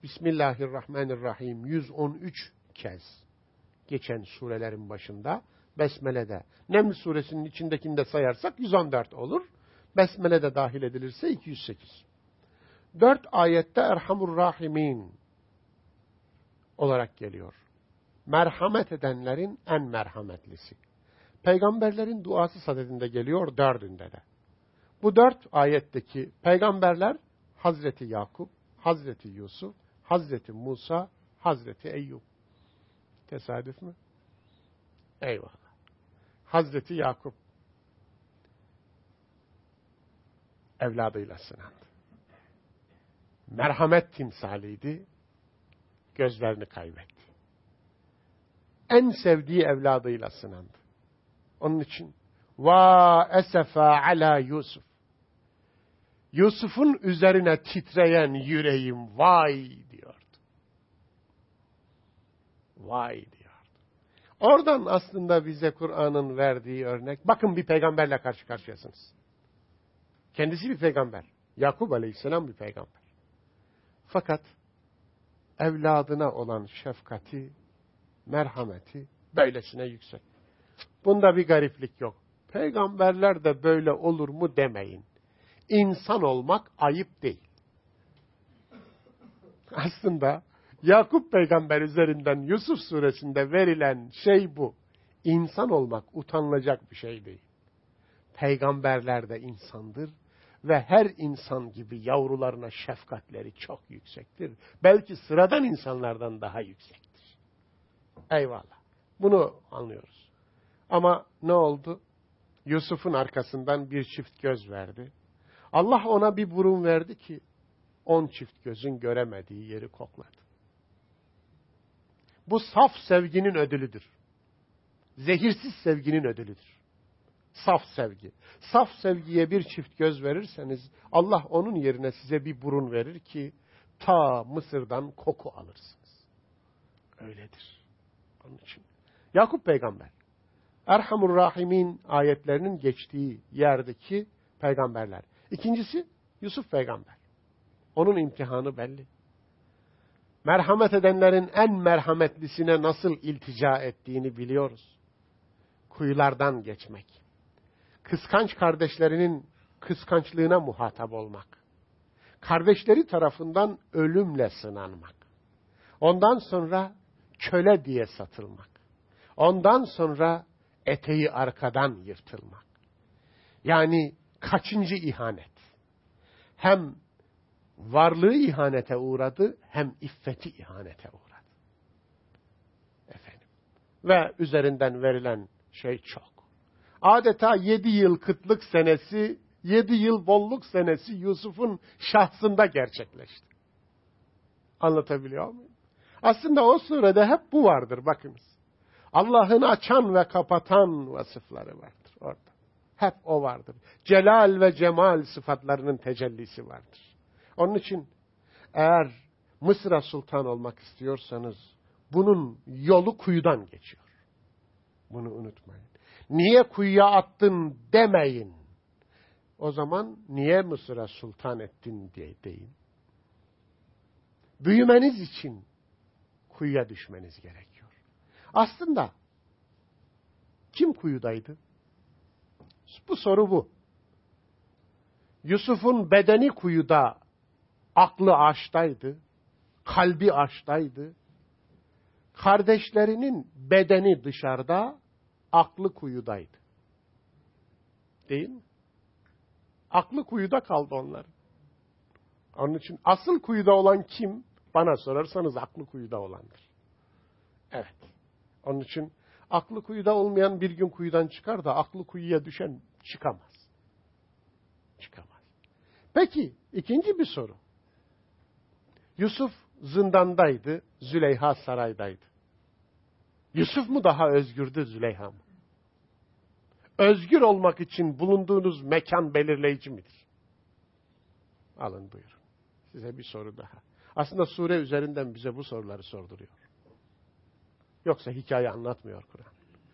Bismillahirrahmanirrahim 113 kez geçen surelerin başında Besmele'de. Neml suresinin içindekini de sayarsak 114 olur. Besmele'de dahil edilirse 208. 4 ayette Erhamur Rahimin olarak geliyor. Merhamet edenlerin en merhametlisi. Peygamberlerin duası sadedinde geliyor 4'ünde de. Bu 4 ayetteki peygamberler Hazreti Yakup, Hazreti Yusuf, Hazreti Musa, Hazreti Eyyub. Tesadüf mü? Eyvallah. Hazreti Yakup evladıyla sınandı. Merhamet timsaliydi, gözlerini kaybetti. En sevdiği evladıyla sınandı. Onun için va esefa ala Yusuf. Yusuf'un üzerine titreyen yüreğim vay diyordu. Vay diyordu. Oradan aslında bize Kur'an'ın verdiği örnek. Bakın bir peygamberle karşı karşıyasınız. Kendisi bir peygamber. Yakup Aleyhisselam bir peygamber. Fakat evladına olan şefkati, merhameti böylesine yüksek. Bunda bir gariplik yok. Peygamberler de böyle olur mu demeyin. İnsan olmak ayıp değil. Aslında Yakup peygamber üzerinden Yusuf suresinde verilen şey bu. İnsan olmak utanılacak bir şey değil. Peygamberler de insandır ve her insan gibi yavrularına şefkatleri çok yüksektir. Belki sıradan insanlardan daha yüksektir. Eyvallah. Bunu anlıyoruz. Ama ne oldu? Yusuf'un arkasından bir çift göz verdi. Allah ona bir burun verdi ki 10 çift gözün göremediği yeri kokladı. Bu saf sevginin ödülüdür. Zehirsiz sevginin ödülüdür. Saf sevgi. Saf sevgiye bir çift göz verirseniz Allah onun yerine size bir burun verir ki ta Mısır'dan koku alırsınız. Öyledir. Onun için. Yakup peygamber. Erhamur Rahimin ayetlerinin geçtiği yerdeki peygamberler. İkincisi Yusuf peygamber. Onun imtihanı belli. Merhamet edenlerin en merhametlisine nasıl iltica ettiğini biliyoruz. Kuyulardan geçmek. Kıskanç kardeşlerinin kıskançlığına muhatap olmak. Kardeşleri tarafından ölümle sınanmak. Ondan sonra köle diye satılmak. Ondan sonra eteği arkadan yırtılmak. Yani kaçıncı ihanet? Hem varlığı ihanete uğradı, hem iffeti ihanete uğradı. Efendim. Ve üzerinden verilen şey çok. Adeta 7 yıl kıtlık senesi, 7 yıl bolluk senesi Yusuf'un şahsında gerçekleşti. Anlatabiliyor muyum? Aslında o surede hep bu vardır bakınız. Allah'ın açan ve kapatan vasıfları vardır orada. Hep o vardır. Celal ve cemal sıfatlarının tecellisi vardır. Onun için eğer Mısır'a sultan olmak istiyorsanız bunun yolu kuyudan geçiyor. Bunu unutmayın. Niye kuyuya attın demeyin. O zaman niye Mısır'a sultan ettin diye deyin. Büyümeniz için kuyuya düşmeniz gerekiyor. Aslında kim kuyudaydı? Bu soru bu. Yusuf'un bedeni kuyuda, aklı ağaçtaydı, kalbi ağaçtaydı. Kardeşlerinin bedeni dışarıda, aklı kuyudaydı. Değil mi? Aklı kuyuda kaldı onların. Onun için asıl kuyuda olan kim? Bana sorarsanız aklı kuyuda olandır. Evet. Onun için aklı kuyuda olmayan bir gün kuyudan çıkar da aklı kuyuya düşen çıkamaz. Çıkamaz. Peki ikinci bir soru. Yusuf zindandaydı, Züleyha saraydaydı. Yusuf mu daha özgürdü, Züleyha mı? Özgür olmak için bulunduğunuz mekan belirleyici midir? Alın buyurun. Size bir soru daha. Aslında sure üzerinden bize bu soruları sorduruyor. Yoksa hikaye anlatmıyor Kur'an.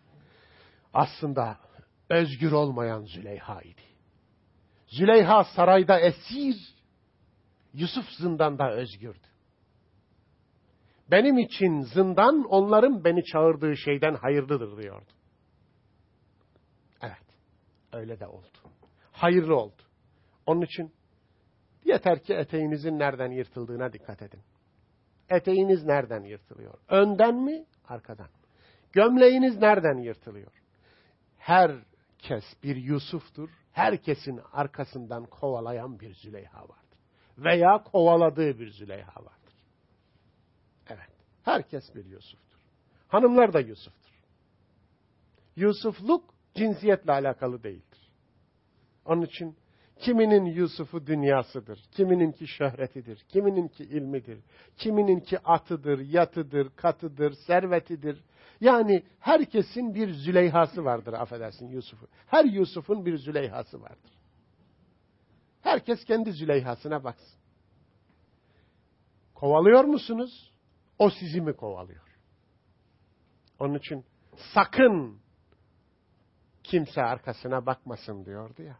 Aslında özgür olmayan Züleyha idi. Züleyha sarayda esir, Yusuf zindanda özgürdü. Benim için zindan onların beni çağırdığı şeyden hayırlıdır diyordu. Öyle de oldu. Hayırlı oldu. Onun için yeter ki eteğinizin nereden yırtıldığına dikkat edin. Eteğiniz nereden yırtılıyor? Önden mi, arkadan mı? Gömleğiniz nereden yırtılıyor? Herkes bir Yusuf'tur. Herkesin arkasından kovalayan bir Züleyha vardır. Veya kovaladığı bir Züleyha vardır. Evet, herkes bir Yusuf'tur. Hanımlar da Yusuf'tur. Yusufluk cinsiyetle alakalı değildir. Onun için kiminin Yusuf'u dünyasıdır, kimininki şöhretidir, kimininki ilmidir, kimininki atıdır, yatıdır, katıdır, servetidir. Yani herkesin bir Züleyhası vardır, affedersin Yusuf'u. Her Yusuf'un bir Züleyhası vardır. Herkes kendi Züleyhasına baksın. Kovalıyor musunuz? O sizi mi kovalıyor? Onun için sakın kimse arkasına bakmasın diyordu ya.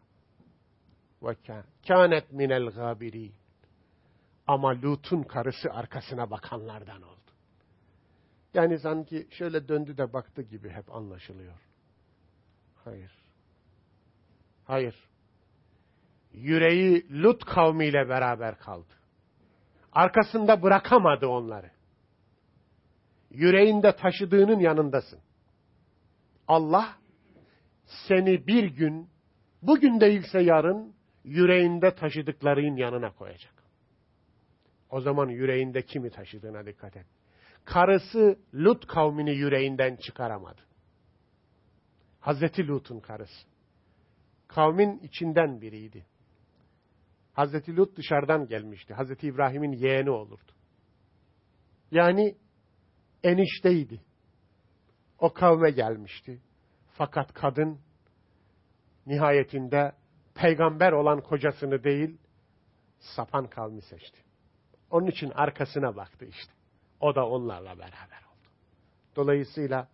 Kânet minel gâbirîn. Ama Lut'un karısı arkasına bakanlardan oldu. Yani sanki şöyle döndü de baktı gibi hep anlaşılıyor. Hayır. Hayır. Yüreği Lut kavmiyle beraber kaldı. Arkasında bırakamadı onları. Yüreğinde taşıdığının yanındasın. Allah seni bir gün, bugün değilse yarın, yüreğinde taşıdıkların yanına koyacak. O zaman yüreğinde kimi taşıdığına dikkat et. Karısı Lut kavmini yüreğinden çıkaramadı. Hazreti Lut'un karısı. Kavmin içinden biriydi. Hazreti Lut dışarıdan gelmişti. Hazreti İbrahim'in yeğeni olurdu. Yani enişteydi. O kavme gelmişti. Fakat kadın nihayetinde peygamber olan kocasını değil, sapan kavmi seçti. Onun için arkasına baktı işte. O da onlarla beraber oldu. Dolayısıyla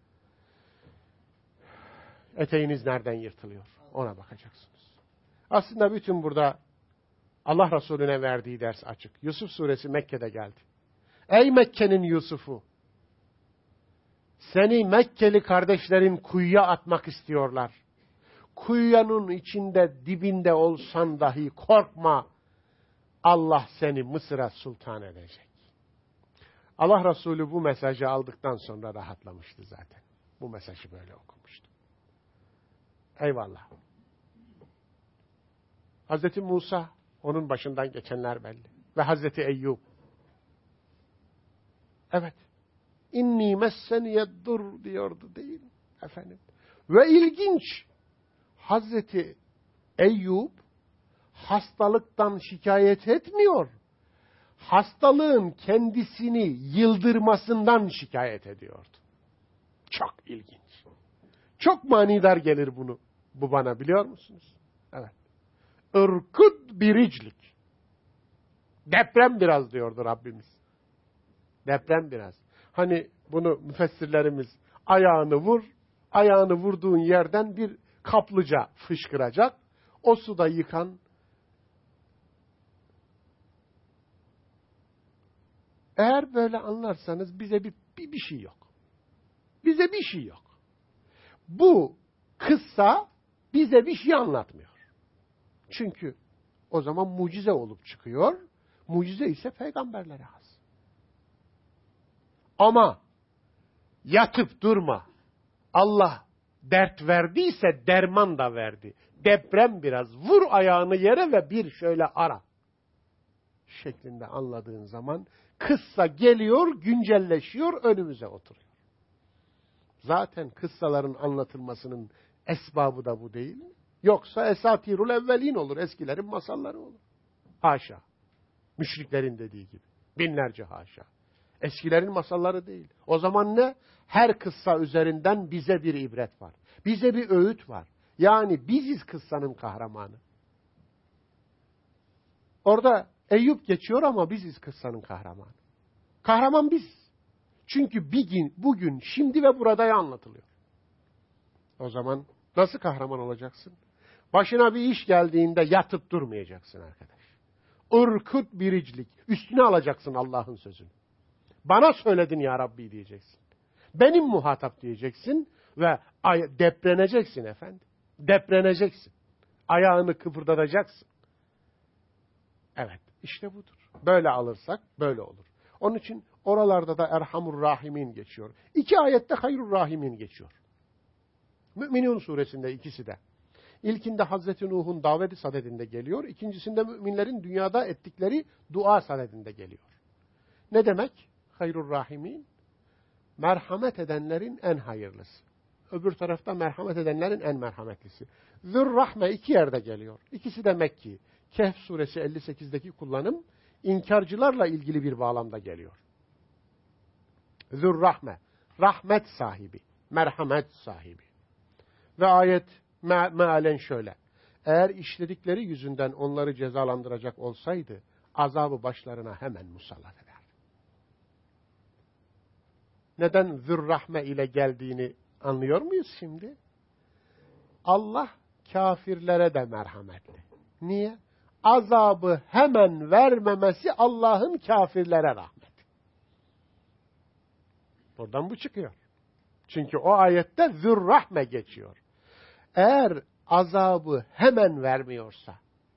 eteğiniz nereden yırtılıyor? Ona bakacaksınız. Aslında bütün burada Allah Resulüne verdiği ders açık. Yusuf suresi Mekke'de geldi. Ey Mekke'nin Yusuf'u! Seni Mekkeli kardeşlerin kuyuya atmak istiyorlar. Kuyunun içinde, dibinde olsan dahi korkma. Allah seni Mısır'a sultan edecek. Allah Resulü bu mesajı aldıktan sonra rahatlamıştı zaten. Bu mesajı böyle okumuştu. Eyvallah. Hazreti Musa, onun başından geçenler belli. Ve Hazreti Eyyub. Evet. İnni messeniyeddur diyordu değil mi? Efendim. Ve ilginç. Hazreti Eyyub hastalıktan şikayet etmiyor. Hastalığın kendisini yıldırmasından şikayet ediyordu. Çok ilginç. Çok manidar gelir bu bana biliyor musunuz? Evet. Irkud biriclik. Deprem biraz diyordu Rabbimiz. Deprem biraz. Hani bunu müfessirlerimiz ayağını vurduğun yerden bir kaplıca fışkıracak. O suda yıkan. Eğer böyle anlarsanız bize bir şey yok. Bize bir şey yok. Bu kıssa bize bir şey anlatmıyor. Çünkü o zaman mucize olup çıkıyor. Mucize ise peygamberlere has. Ama yatıp durma. Allah dert verdiyse derman da verdi. Deprem biraz. Vur ayağını yere ve bir şöyle ara. Şeklinde anladığın zaman kıssa geliyor, güncelleşiyor, önümüze oturuyor. Zaten kıssaların anlatılmasının esbabı da bu değil mi? Yoksa esatirul evvelin olur. Eskilerin masalları olur. Haşa. Müşriklerin dediği gibi. Binlerce haşa. Eskilerin masalları değil. O zaman ne? Her kıssa üzerinden bize bir ibret var. Bize bir öğüt var. Yani biziz kıssanın kahramanı. Orada Eyüp geçiyor ama biziz kıssanın kahramanı. Kahraman biziz. Çünkü bugün, şimdi ve burada anlatılıyor. O zaman nasıl kahraman olacaksın? Başına bir iş geldiğinde yatıp durmayacaksın arkadaş. Irkut biriclik. Üstüne alacaksın Allah'ın sözünü. Bana söyledin ya Rabbi diyeceksin. Benim muhatap diyeceksin ve depreneceksin efendim. Depreneceksin. Ayağını kıpırdatacaksın. Evet, işte budur. Böyle alırsak böyle olur. Onun için oralarda da Erhamur Rahimin geçiyor. 2 ayette Hayrur Rahimin geçiyor. Mü'minun suresinde ikisi de. İlkinde Hazreti Nuh'un daveti sadedinde geliyor. İkincisinde müminlerin dünyada ettikleri dua sadedinde geliyor. Ne demek? Hayrur Rahimin. Merhamet edenlerin en hayırlısı. Öbür tarafta merhamet edenlerin en merhametlisi. Zürrahme 2 yerde geliyor. İkisi de Mekki. Kehf suresi 58'deki kullanım inkarcılarla ilgili bir bağlamda geliyor. Zürrahme, rahmet sahibi, merhamet sahibi. Ve ayet mealen şöyle. Eğer işledikleri yüzünden onları cezalandıracak olsaydı azabı başlarına hemen musallat eder. Neden zürrahme ile geldiğini anlıyor muyuz şimdi? Allah kafirlere de merhametli. Niye? Azabı hemen vermemesi Allah'ın kafirlere rahmeti. Buradan bu çıkıyor. Çünkü o ayette zürrahme geçiyor. Eğer azabı hemen vermiyorsa,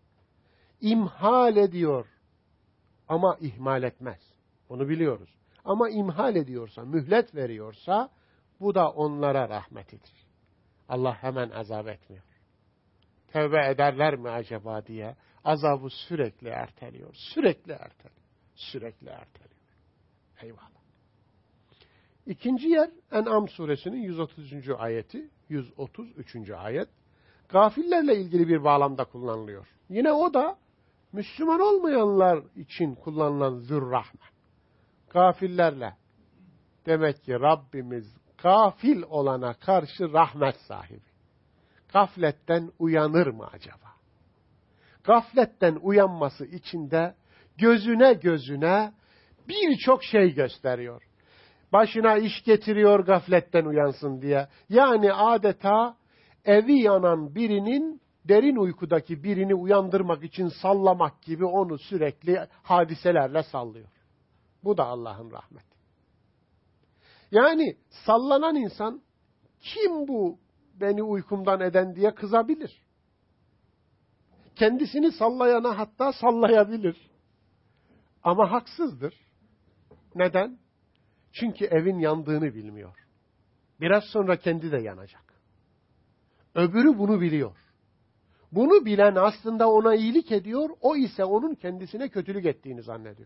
imhal ediyor ama ihmal etmez. Onu biliyoruz. Ama imhal ediyorsa, mühlet veriyorsa, bu da onlara rahmetidir. Allah hemen azap etmiyor. Tevbe ederler mi acaba diye azabı sürekli erteliyor. Sürekli erteliyor. Sürekli erteliyor. Eyvallah. İkinci yer En'am suresinin 130. ayeti, 133. ayet. Gafillerle ilgili bir bağlamda kullanılıyor. Yine o da Müslüman olmayanlar için kullanılan zürrahme. Gafillerle. Demek ki Rabbimiz gafil olana karşı rahmet sahibi. Gafletten uyanır mı acaba? Gafletten uyanması için de gözüne birçok şey gösteriyor. Başına iş getiriyor gafletten uyansın diye. Yani adeta evi yanan birinin derin uykudaki birini uyandırmak için sallamak gibi onu sürekli hadiselerle sallıyor. Bu da Allah'ın rahmeti. Yani sallanan insan kim bu beni uykumdan eden diye kızabilir. Kendisini sallayana hatta sallayabilir. Ama haksızdır. Neden? Çünkü evin yandığını bilmiyor. Biraz sonra kendi de yanacak. Öbürü bunu biliyor. Bunu bilen aslında ona iyilik ediyor, o ise onun kendisine kötülük ettiğini zannediyor.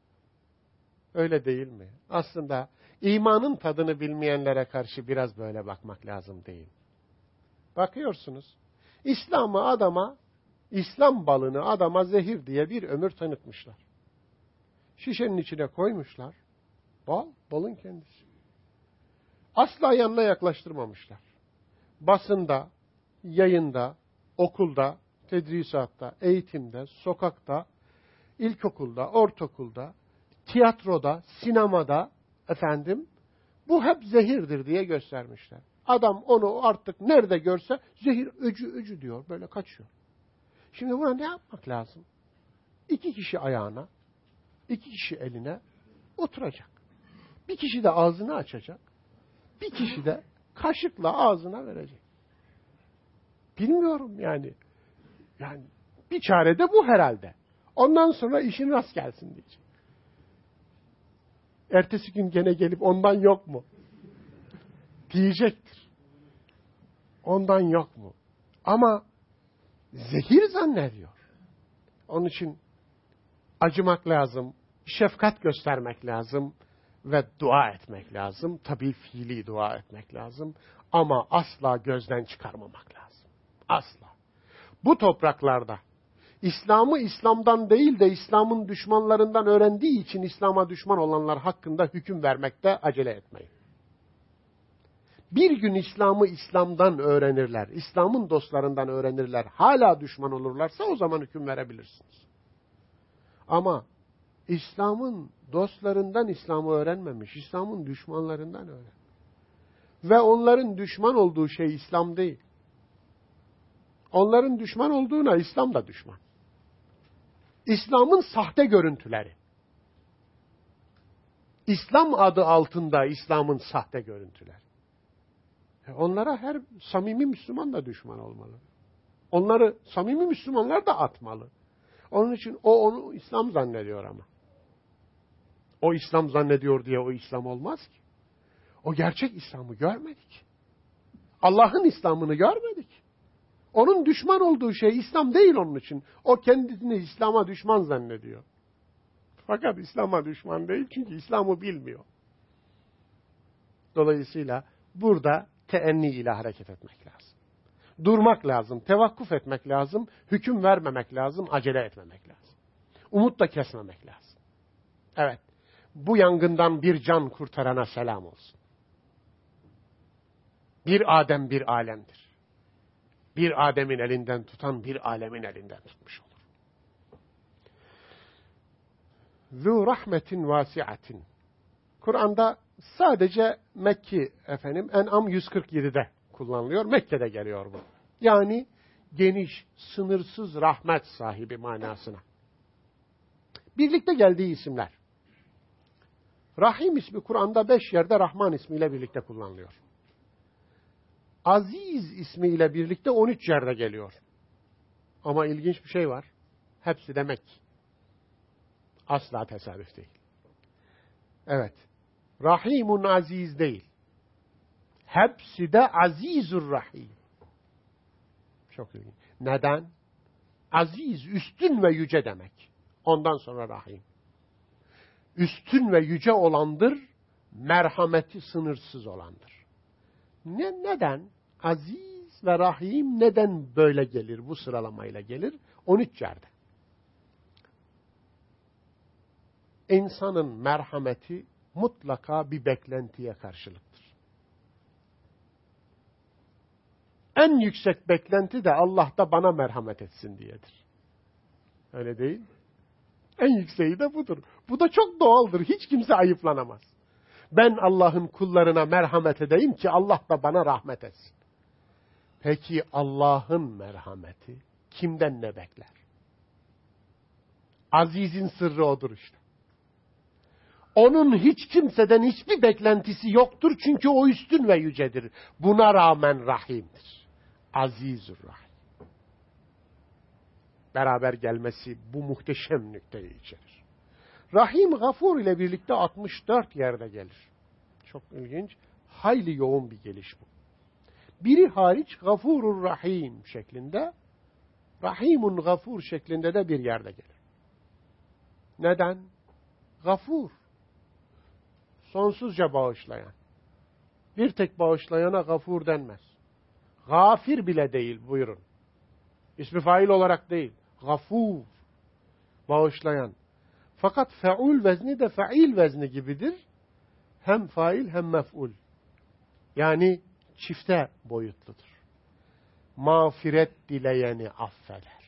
Öyle değil mi? Aslında imanın tadını bilmeyenlere karşı biraz böyle bakmak lazım değil. Bakıyorsunuz, İslam balını adama zehir diye bir ömür tanıtmışlar. Şişenin içine koymuşlar. Balın kendisi. Asla yanına yaklaştırmamışlar. Basında, yayında, okulda, tedrisatta, eğitimde, sokakta, ilkokulda, ortaokulda, tiyatroda, sinemada, bu hep zehirdir diye göstermişler. Adam onu artık nerede görse zehir öcü diyor, böyle kaçıyor. Şimdi buna ne yapmak lazım? 2 kişi ayağına, 2 kişi eline oturacak. Bir kişi de ağzını açacak. Bir kişi de kaşıkla ağzına verecek. Bilmiyorum yani. Yani bir çare de bu herhalde. Ondan sonra işin rast gelsin diyecek. Ertesi gün gene gelip ondan yok mu? Diyecektir. Ondan yok mu? Ama zehir zannediyor. Onun için acımak lazım, şefkat göstermek lazım ve dua etmek lazım. Tabii fiili dua etmek lazım ama asla gözden çıkarmamak lazım. Asla. Bu topraklarda İslam'ı İslam'dan değil de İslam'ın düşmanlarından öğrendiği için İslam'a düşman olanlar hakkında hüküm vermekte acele etmeyin. Bir gün İslam'ı İslam'dan öğrenirler, İslam'ın dostlarından öğrenirler, hala düşman olurlarsa o zaman hüküm verebilirsiniz. Ama İslam'ın dostlarından İslam'ı öğrenmemiş, İslam'ın düşmanlarından öğren. Ve onların düşman olduğu şey İslam değil. Onların düşman olduğuna İslam da düşman. İslam'ın sahte görüntüleri. İslam adı altında İslam'ın sahte görüntüleri. Onlara her samimi Müslüman da düşman olmalı. Onları samimi Müslümanlar da atmalı. Onun için o onu İslam zannediyor ama. O İslam zannediyor diye o İslam olmaz ki. O gerçek İslam'ı görmedik. Allah'ın İslam'ını görmedik. Onun düşman olduğu şey İslam değil onun için. O kendisini İslam'a düşman zannediyor. Fakat İslam'a düşman değil çünkü İslam'ı bilmiyor. Dolayısıyla burada teenni ile hareket etmek lazım. Durmak lazım, tevakkuf etmek lazım, hüküm vermemek lazım, acele etmemek lazım. Umut da kesmemek lazım. Evet, bu yangından bir can kurtarana selam olsun. Bir Adem bir alemdir. Bir Adem'in elinden tutan bir alemin elinden tutmuş olur. Zû rahmetin vasiatin. Kur'an'da sadece En'am 147'de kullanılıyor. Mekke'de geliyor bu. Yani geniş, sınırsız rahmet sahibi manasına. Birlikte geldiği isimler. Rahim ismi Kur'an'da 5 yerde Rahman ismiyle birlikte kullanılıyor. Aziz ismiyle birlikte 13 yerde geliyor. Ama ilginç bir şey var. Hepsi demek. Asla tesadüf değil. Evet. Rahimun aziz değil. Hepsi de azizur rahim. Çok ilginç. Neden? Aziz, üstün ve yüce demek. Ondan sonra rahim. Üstün ve yüce olandır, merhameti sınırsız olandır. Neden? Aziz ve rahim neden böyle gelir, bu sıralamayla gelir? 13 yerde. İnsanın merhameti mutlaka bir beklentiye karşılıktır. En yüksek beklenti de Allah da bana merhamet etsin diyedir. Öyle değil mi? En yükseği de budur. Bu da çok doğaldır. Hiç kimse ayıplanamaz. Ben Allah'ın kullarına merhamet edeyim ki Allah da bana rahmet etsin. Peki Allah'ın merhameti kimden ne bekler? Aziz'in sırrı odur işte. Onun hiç kimseden hiçbir beklentisi yoktur çünkü o üstün ve yücedir. Buna rağmen rahimdir. Azizur rahim. Beraber gelmesi bu muhteşem nükteyi içerir. Rahim, Gafur ile birlikte 64 yerde gelir. Çok ilginç, hayli yoğun bir geliş bu. Biri hariç Gafurur Rahim şeklinde, Rahimun Gafur şeklinde de bir yerde gelir. Neden? Gafur, sonsuzca bağışlayan. Bir tek bağışlayana Gafur denmez. Gafir bile değil, buyurun. İsmi fail olarak değil. Gafur, bağışlayan. Fakat feul vezni de fail vezni gibidir. Hem fail hem mef'ul. Yani çifte boyutludur. Mağfiret dileyeni affeder.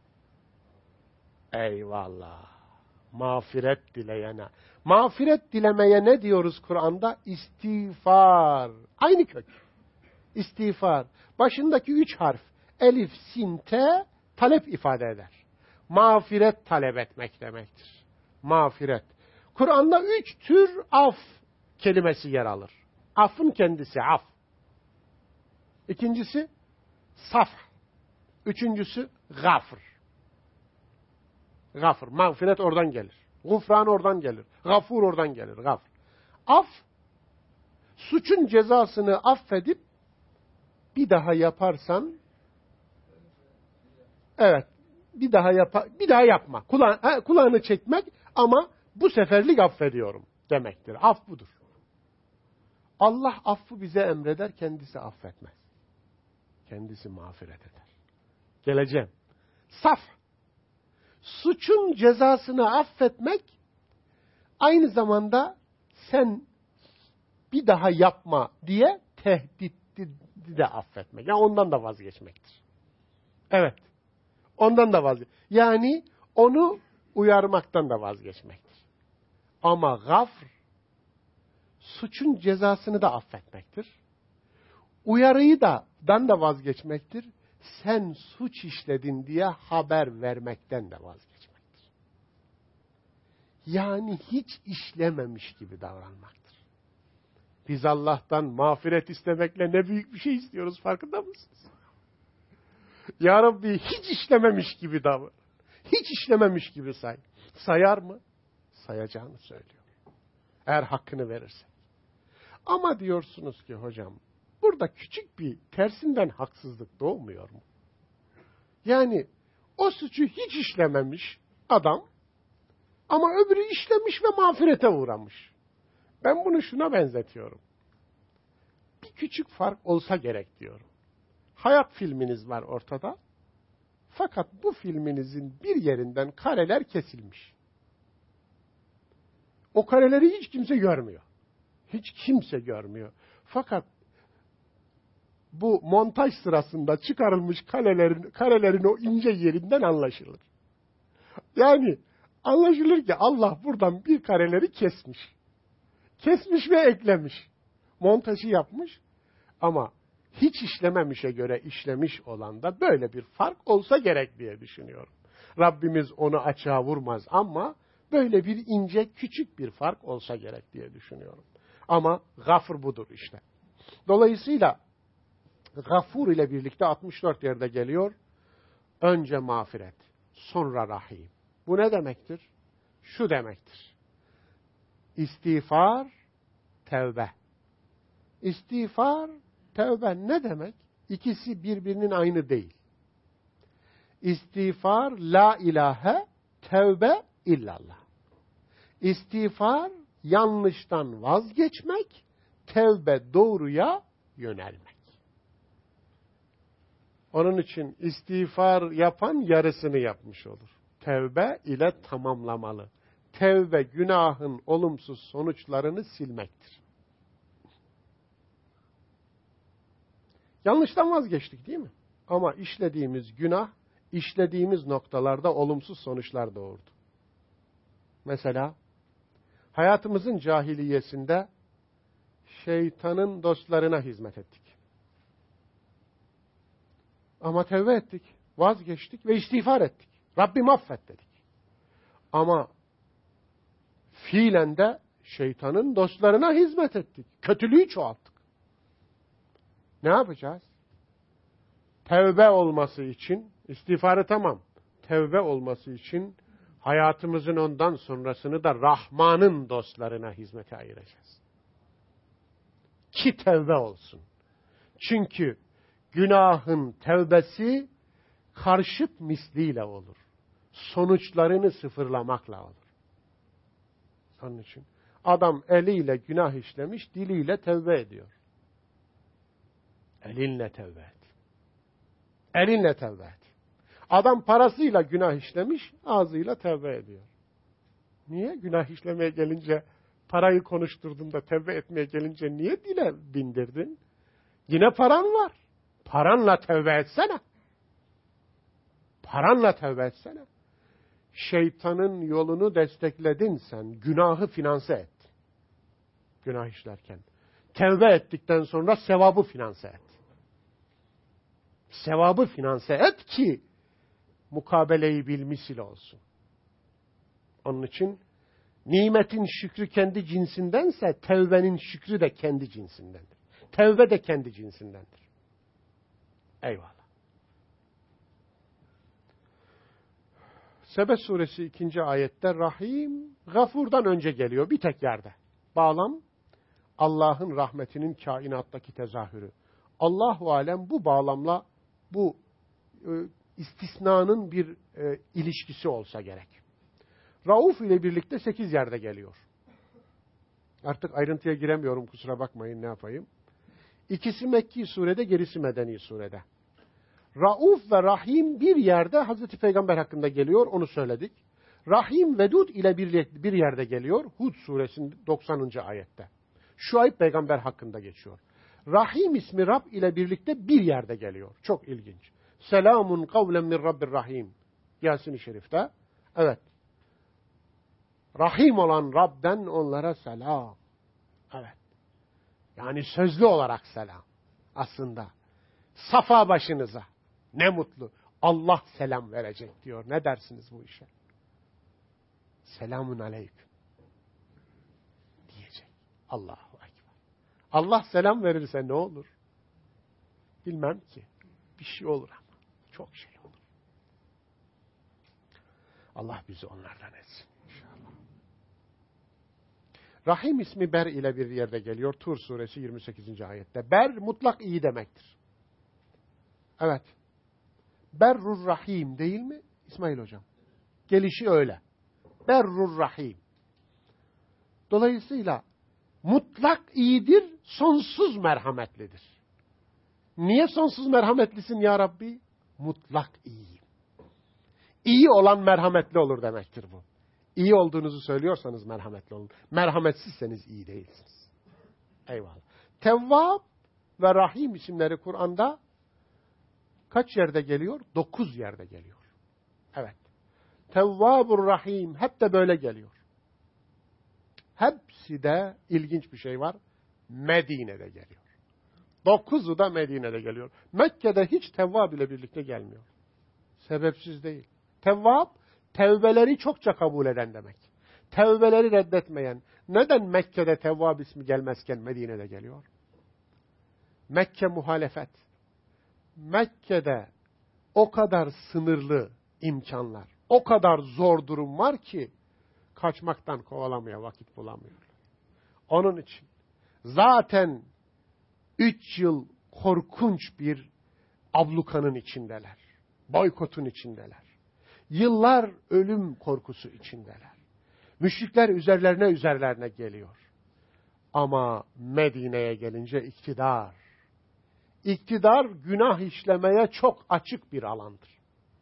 Eyvallah. Mağfiret dileyene. Mağfiret dilemeye ne diyoruz Kur'an'da? İstiğfar. Aynı kök. İstiğfar. Başındaki 3 harf. Elif, sin, te talep ifade eder. Mağfiret talep etmek demektir. Mağfiret. Kur'an'da 3 tür af kelimesi yer alır. Affın kendisi af. İkincisi saf. Üçüncüsü gafır. Gafır. Mağfiret oradan gelir. Gufran oradan gelir. Gafur oradan gelir. Gafır. Af, suçun cezasını affedip bir daha yaparsan evet, bir daha yapma. Kulağını çekmek ama bu seferlik affediyorum demektir. Af budur. Allah affı bize emreder, kendisi affetmez. Kendisi mağfiret eder. Geleceğim. Saf. Suçun cezasını affetmek, aynı zamanda sen bir daha yapma diye tehdidi de affetmek. Yani ondan da vazgeçmektir. Evet. Ondan da yani onu uyarmaktan da vazgeçmektir. Ama gafr, suçun cezasını da affetmektir. Uyarıyı da vazgeçmektir. Sen suç işledin diye haber vermekten de vazgeçmektir. Yani hiç işlememiş gibi davranmaktır. Biz Allah'tan mağfiret istemekle ne büyük bir şey istiyoruz, farkında mısınız? Ya Rabbi hiç işlememiş gibi davran. Hiç işlememiş gibi say. Sayar mı? Sayacağını söylüyor. Eğer hakkını verirse. Ama diyorsunuz ki hocam, burada küçük bir tersinden haksızlık doğmuyor mu? Yani o suçu hiç işlememiş adam ama öbürü işlemiş ve mağfirete uğramış. Ben bunu şuna benzetiyorum. Bir küçük fark olsa gerek diyorum. Hayat filminiz var ortada. Fakat bu filminizin bir yerinden kareler kesilmiş. O kareleri hiç kimse görmüyor. Hiç kimse görmüyor. Fakat bu montaj sırasında çıkarılmış karelerin o ince yerinden anlaşılır. Yani anlaşılır ki Allah buradan bir kareleri kesmiş. Kesmiş ve eklemiş. Montajı yapmış ama hiç işlememişe göre işlemiş olan da böyle bir fark olsa gerek diye düşünüyorum. Rabbimiz onu açığa vurmaz ama böyle bir ince küçük bir fark olsa gerek diye düşünüyorum. Ama gafur budur işte. Dolayısıyla gafur ile birlikte 64 yerde geliyor. Önce mağfiret, sonra rahim. Bu ne demektir? Şu demektir. İstiğfar, tevbe. İstiğfar, tevbe ne demek? İkisi birbirinin aynı değil. İstiğfar, la ilahe, tevbe, illallah. İstiğfar, yanlıştan vazgeçmek, tevbe, doğruya yönelmek. Onun için istiğfar yapan yarısını yapmış olur. Tevbe ile tamamlamalı. Tevbe, günahın olumsuz sonuçlarını silmektir. Yanlıştan vazgeçtik değil mi? Ama işlediğimiz günah, işlediğimiz noktalarda olumsuz sonuçlar doğurdu. Mesela, hayatımızın cahiliyesinde şeytanın dostlarına hizmet ettik. Ama tevbe ettik, vazgeçtik ve istiğfar ettik. Rabbim affet dedik. Ama fiilen de şeytanın dostlarına hizmet ettik. Kötülüğü çoğalttık. Ne yapacağız? Tevbe olması için, istiğfarı tamam, tevbe olması için hayatımızın ondan sonrasını da Rahman'ın dostlarına hizmete ayıracağız. Ki tevbe olsun. Çünkü günahın tevbesi karşıt misliyle olur. Sonuçlarını sıfırlamakla olur. Onun için adam eliyle günah işlemiş, diliyle tevbe ediyor. Elinle tevbe et. Elinle tevbe et. Adam parasıyla günah işlemiş, ağzıyla tevbe ediyor. Niye? Günah işlemeye gelince parayı konuşturdun da tevbe etmeye gelince niye dile bindirdin? Yine paran var. Paranla tevbe etsene. Paranla tevbe etsene. Şeytanın yolunu destekledin sen. Günahı finanse et. Günah işlerken. Tevbe ettikten sonra sevabı finanse et. Sevabı finanse et ki mukabeleyi bilmisil olsun. Onun için nimetin şükrü kendi cinsindense tevbenin şükrü de kendi cinsindendir. Tevbe de kendi cinsindendir. Eyvallah. Sebe suresi 2. ayette Rahim, Gafur'dan önce geliyor bir tek yerde. Bağlam, Allah'ın rahmetinin kainattaki tezahürü. Allahu alem bu bağlamla bu istisnanın bir ilişkisi olsa gerek. Rauf ile birlikte 8 yerde geliyor. Artık ayrıntıya giremiyorum, kusura bakmayın, ne yapayım. İkisi Mekki surede, gerisi Medeni surede. Rauf ve Rahim bir yerde Hazreti Peygamber hakkında geliyor, onu söyledik. Rahim Vedud ile bir yerde geliyor, Hud suresinin 90. ayette. Şuayb peygamber hakkında geçiyor. Rahim ismi Rab ile birlikte bir yerde geliyor. Çok ilginç. Selamun kavlen min Rabbir Rahim. Yasin-i Şerif'te. Evet. Rahim olan Rab'den onlara selam. Evet. Yani sözlü olarak selam. Aslında. Safa başınıza. Ne mutlu. Allah selam verecek diyor. Ne dersiniz bu işe? Selamun aleyküm. Diyecek. Allahu Ekber. Allah selam verirse ne olur? Bilmem ki. Bir şey olur ama. Çok şey olur. Allah bizi onlardan etsin inşallah. Rahim ismi ber ile bir yerde geliyor. Tur suresi 28. ayette. Ber mutlak iyi demektir. Evet. Berrur rahim değil mi İsmail hocam? Gelişi öyle. Berrur rahim. Dolayısıyla mutlak iyidir, sonsuz merhametlidir. Niye sonsuz merhametlisin ya Rabbi? Mutlak iyiyim. İyi olan merhametli olur demektir bu. İyi olduğunuzu söylüyorsanız merhametli olun. Merhametsizseniz iyi değilsiniz. Eyvallah. Tevvab ve Rahim isimleri Kur'an'da kaç yerde geliyor? 9 yerde geliyor. Evet. Tevvabur Rahim hep de böyle geliyor. Hepsi de ilginç bir şey var. Medine'de geliyor. 9'u da Medine'de geliyor. Mekke'de hiç Tevvab ile birlikte gelmiyor. Sebepsiz değil. Tevvab, tevbeleri çokça kabul eden demek. Tevbeleri reddetmeyen. Neden Mekke'de Tevvab ismi gelmezken Medine'de geliyor? Mekke muhalefet. Mekke'de o kadar sınırlı imkanlar, o kadar zor durum var ki kaçmaktan kovalamaya vakit bulamıyorlar. Onun için zaten 3 yıl korkunç bir ablukanın içindeler. Boykotun içindeler. Yıllar ölüm korkusu içindeler. Müşrikler üzerlerine geliyor. Ama Medine'ye gelince iktidar. İktidar günah işlemeye çok açık bir alandır.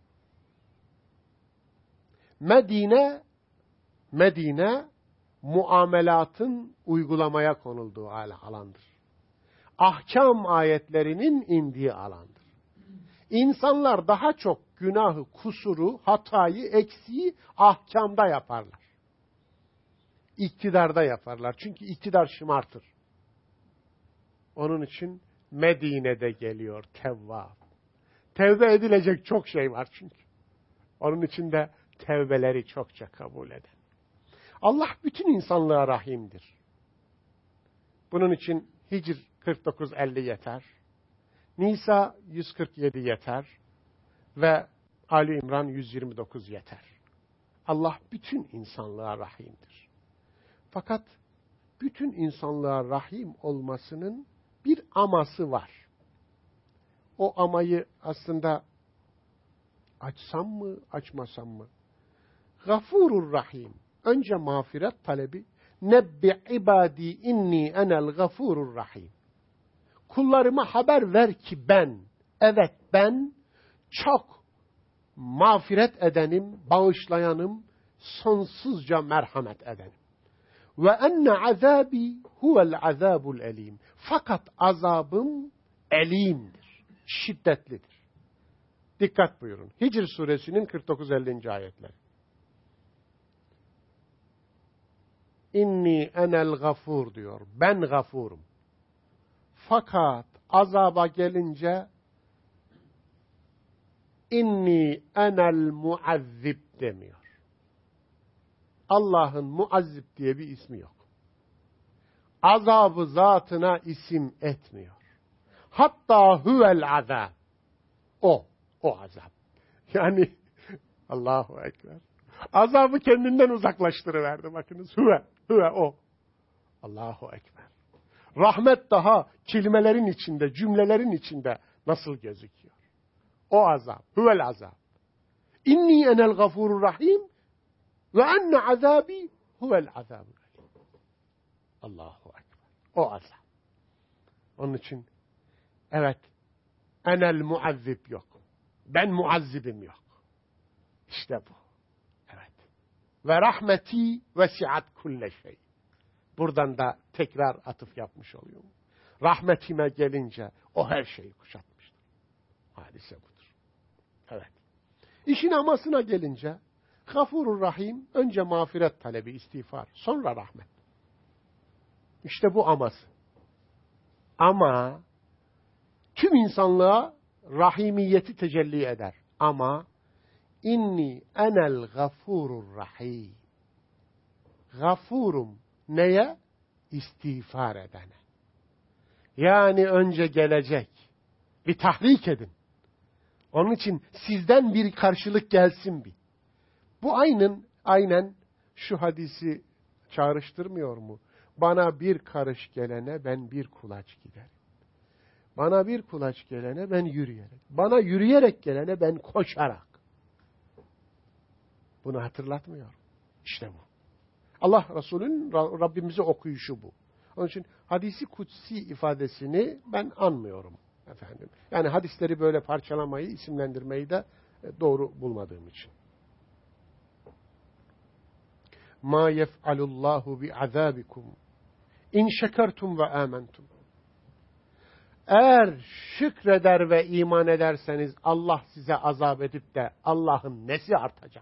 Medine muamelatın uygulamaya konulduğu alandır. Ahkam ayetlerinin indiği alandır. İnsanlar daha çok günahı, kusuru, hatayı, eksiği ahkamda yaparlar. İktidarda yaparlar. Çünkü iktidar şımartır. Onun için Medine'de geliyor Tevvab. Tevbe edilecek çok şey var çünkü. Onun için de tevbeleri çokça kabul eder. Allah bütün insanlığa rahimdir. Bunun için Hicr 49-50 yeter. Nisa 147 yeter. Ve Ali İmran 129 yeter. Allah bütün insanlığa rahimdir. Fakat bütün insanlığa rahim olmasının bir aması var. O amayı aslında açsam mı, açmasam mı? Gafurur Rahim. Önce mağfiret talebi. Nebbi ibadi inni enel gafurur rahim. Kullarıma haber ver ki ben, evet ben çok mağfiret edenim, bağışlayanım, sonsuzca merhamet edenim. Ve enne azabi huvel azabul elim. Fakat azabım elimdir, şiddetlidir. Dikkat buyurun. Hicr suresinin 49-50. ayetleri. İnni enel gafur diyor. Ben gafurum. Fakat azaba gelince inni enel muazzib demiyor. Allah'ın muazzib diye bir ismi yok. Azabı zatına isim etmiyor. Hatta huvel azab. O azap. Yani Allahu Ekber. Azabı kendinden uzaklaştırıverdi bakınız. Huve o. Allahu Ekber. Rahmet daha kelimelerin içinde, cümlelerin içinde nasıl gözüküyor? O azap. Huvel azab. İnni enel gafurur rahim ve enne azabi huvel azabul alim. Allahu Ekber. O azap. Onun için evet enel muazzib yok. Ben muazzibim yok. İşte bu. Evet. Ve rahmeti vesiat kulle şey. Buradan da tekrar atıf yapmış oluyorum. Rahmetime gelince o her şeyi kuşatmıştır. Hadise budur. Evet. İşin amasına gelince Gafurur Rahim önce mağfiret talebi, istiğfar, sonra rahmet. İşte bu aması. Ama tüm insanlığa rahimiyeti tecelli eder. Ama inni enel gafurur rahim. Gafurum neye? İstiğfar edene. Yani önce gelecek. Bir tahrik edin. Onun için sizden bir karşılık gelsin bir. Bu aynen şu hadisi çağrıştırmıyor mu? Bana bir karış gelene ben bir kulaç giderim. Bana bir kulaç gelene ben yürüyerek. Bana yürüyerek gelene ben koşarak. Bunu hatırlatmıyor. İşte bu. Allah Resulü'nün Rabbimize okuyuşu bu. Onun için hadisi kutsi ifadesini ben anmıyorum efendim. Yani hadisleri böyle parçalamayı, isimlendirmeyi de doğru bulmadığım için. Ma yef'alullahu bi'azabikum in şekertum ve amentum. Eğer şükreder ve iman ederseniz Allah size azap edip de Allah'ın nesi artacak?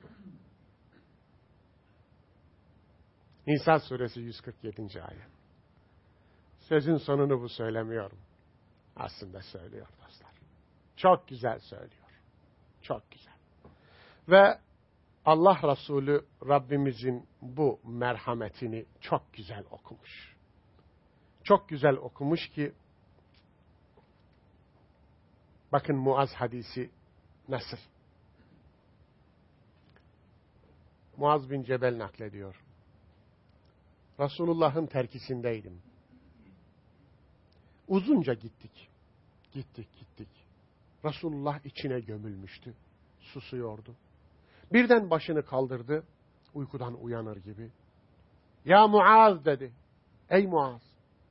Nisa suresi 147. ayet. Sözün sonunu bu söylemiyorum. Aslında söylüyor dostlar. Çok güzel söylüyor. Çok güzel. Ve Allah Resulü Rabbimizin bu merhametini çok güzel okumuş. Çok güzel okumuş ki bakın Muaz hadisi nasıl? Muaz bin Cebel naklediyor. Resulullah'ın terkisindeydim. Uzunca gittik. Gittik. Resulullah içine gömülmüştü. Susuyordu. Birden başını kaldırdı. Uykudan uyanır gibi. Ya Muaz dedi. Ey Muaz.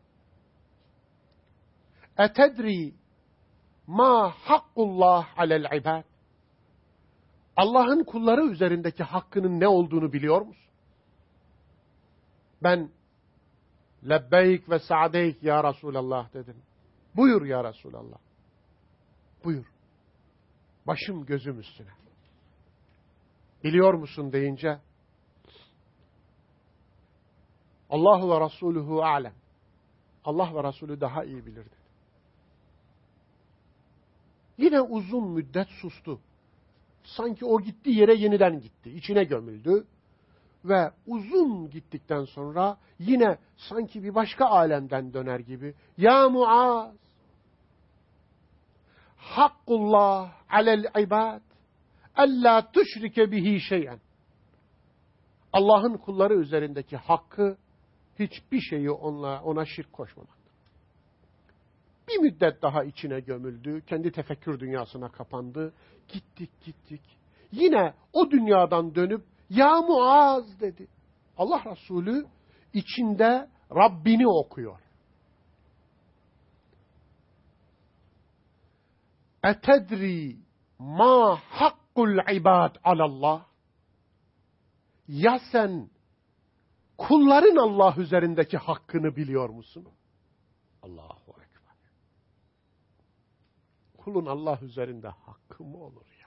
Etedri ma hakkullah alel ibad. Allah'ın kulları üzerindeki hakkının ne olduğunu biliyor musun? Ben lebbeyk ve sa'deyk ya Resulallah dedim. Buyur ya Resulallah. Buyur. Başım gözüm üstüne. Biliyor musun deyince Allah ve Resuluhu alem. Allah ve Resulü daha iyi bilir dedi. Yine uzun müddet sustu. Sanki o gittiği yere yeniden gitti. İçine gömüldü. Ve uzun gittikten sonra yine sanki bir başka alemden döner gibi. Ya Muaz, Hakkullah alel ibad, alla tuşrike bihi şeyen. Allah'ın kulları üzerindeki hakkı hiçbir şeyi ona şirk koşmamak. Bir müddet daha içine gömüldü. Kendi tefekkür dünyasına kapandı. Gittik. Yine o dünyadan dönüp ya Muaz dedi. Allah Resulü içinde Rabbini okuyor. Etedri ma hakkul ibad alallah. Ya sen kulların Allah üzerindeki hakkını biliyor musun? Allahu Ekber. Kulun Allah üzerinde hakkı mı olur ya?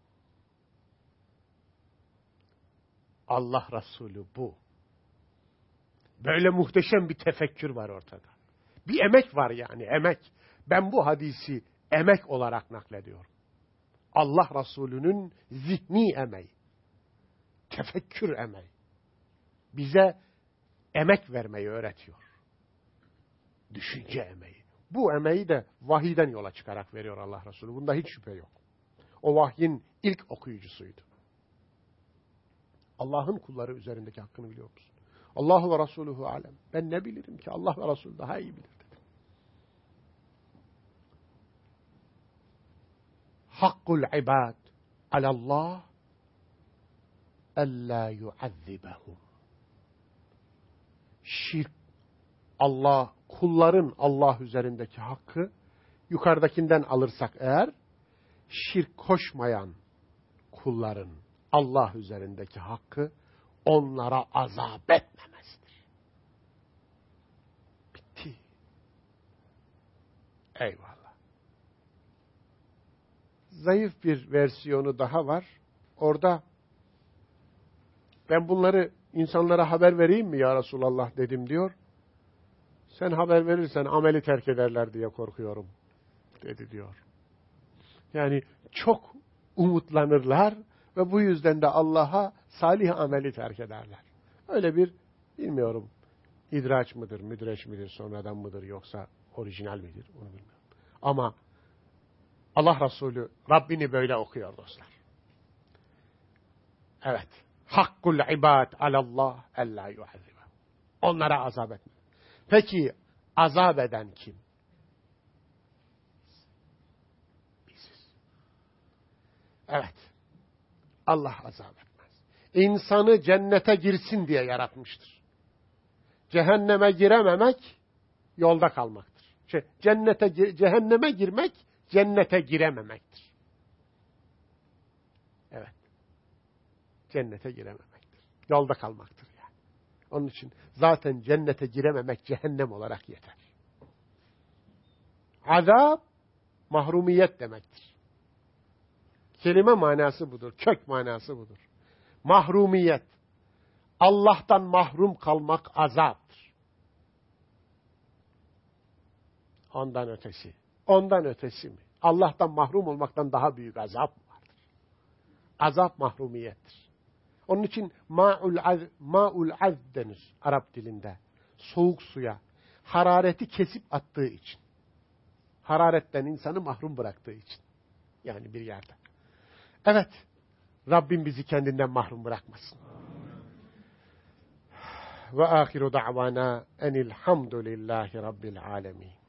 Allah Resulü bu. Böyle muhteşem bir tefekkür var ortada. Bir emek var yani, emek. Ben bu hadisi emek olarak naklediyorum. Allah Resulü'nün zihni emeği. Tefekkür emeği. Bize emek vermeyi öğretiyor. Düşünce emeği. Bu emeği de vahiyden yola çıkarak veriyor Allah Resulü. Bunda hiç şüphe yok. O vahyin ilk okuyucusuydu. Allah'ın kulları üzerindeki hakkını biliyor musun? Allah ve Resuluhu alem. Ben ne bilirim ki? Allah ve Resulü daha iyi bilir dedi. Hakkul ibad alallah ella yuazzibahum. Şirk, kulların Allah üzerindeki hakkı yukarıdakinden alırsak eğer, şirk koşmayan kulların Allah üzerindeki hakkı onlara azap etmemesidir. Bitti. Eyvallah. Zayıf bir versiyonu daha var. Orada ben bunları insanlara haber vereyim mi ya Resulallah dedim diyor. Sen haber verirsen ameli terk ederler diye korkuyorum dedi diyor. Yani çok umutlanırlar ve bu yüzden de Allah'a salih ameli terk ederler. Öyle bir bilmiyorum idraç mıdır, müdreç midir, sonradan mıdır yoksa Orijinal midir? Onu bilmiyorum. Ama Allah Resulü Rabbini böyle okuyor dostlar. Evet. Hakkul ibad alallah ella yuazzibe. Onlara azap etme. Peki azap eden kim? Biziz. Evet. Allah azap etmez. İnsanı cennete girsin diye yaratmıştır. Cehenneme girememek yolda kalmaktır. Cehenneme girmek cennete girememektir. Evet. Cennete girememektir. Yolda kalmaktır yani. Onun için zaten cennete girememek cehennem olarak yeter. Azap mahrumiyet demektir. Kelime manası budur. Kök manası budur. Mahrumiyet. Allah'tan mahrum kalmak azaptır. Ondan ötesi. Ondan ötesi mi? Allah'tan mahrum olmaktan daha büyük azap vardır. Azap mahrumiyettir. Onun için ma'ul az denir Arap dilinde. Soğuk suya harareti kesip attığı için. Hararetten insanı mahrum bıraktığı için. Yani bir yerde. Evet. Rabbim bizi kendinden mahrum bırakmasın. Ve ahiru da'vana enilhamdülillahi rabbil alemin.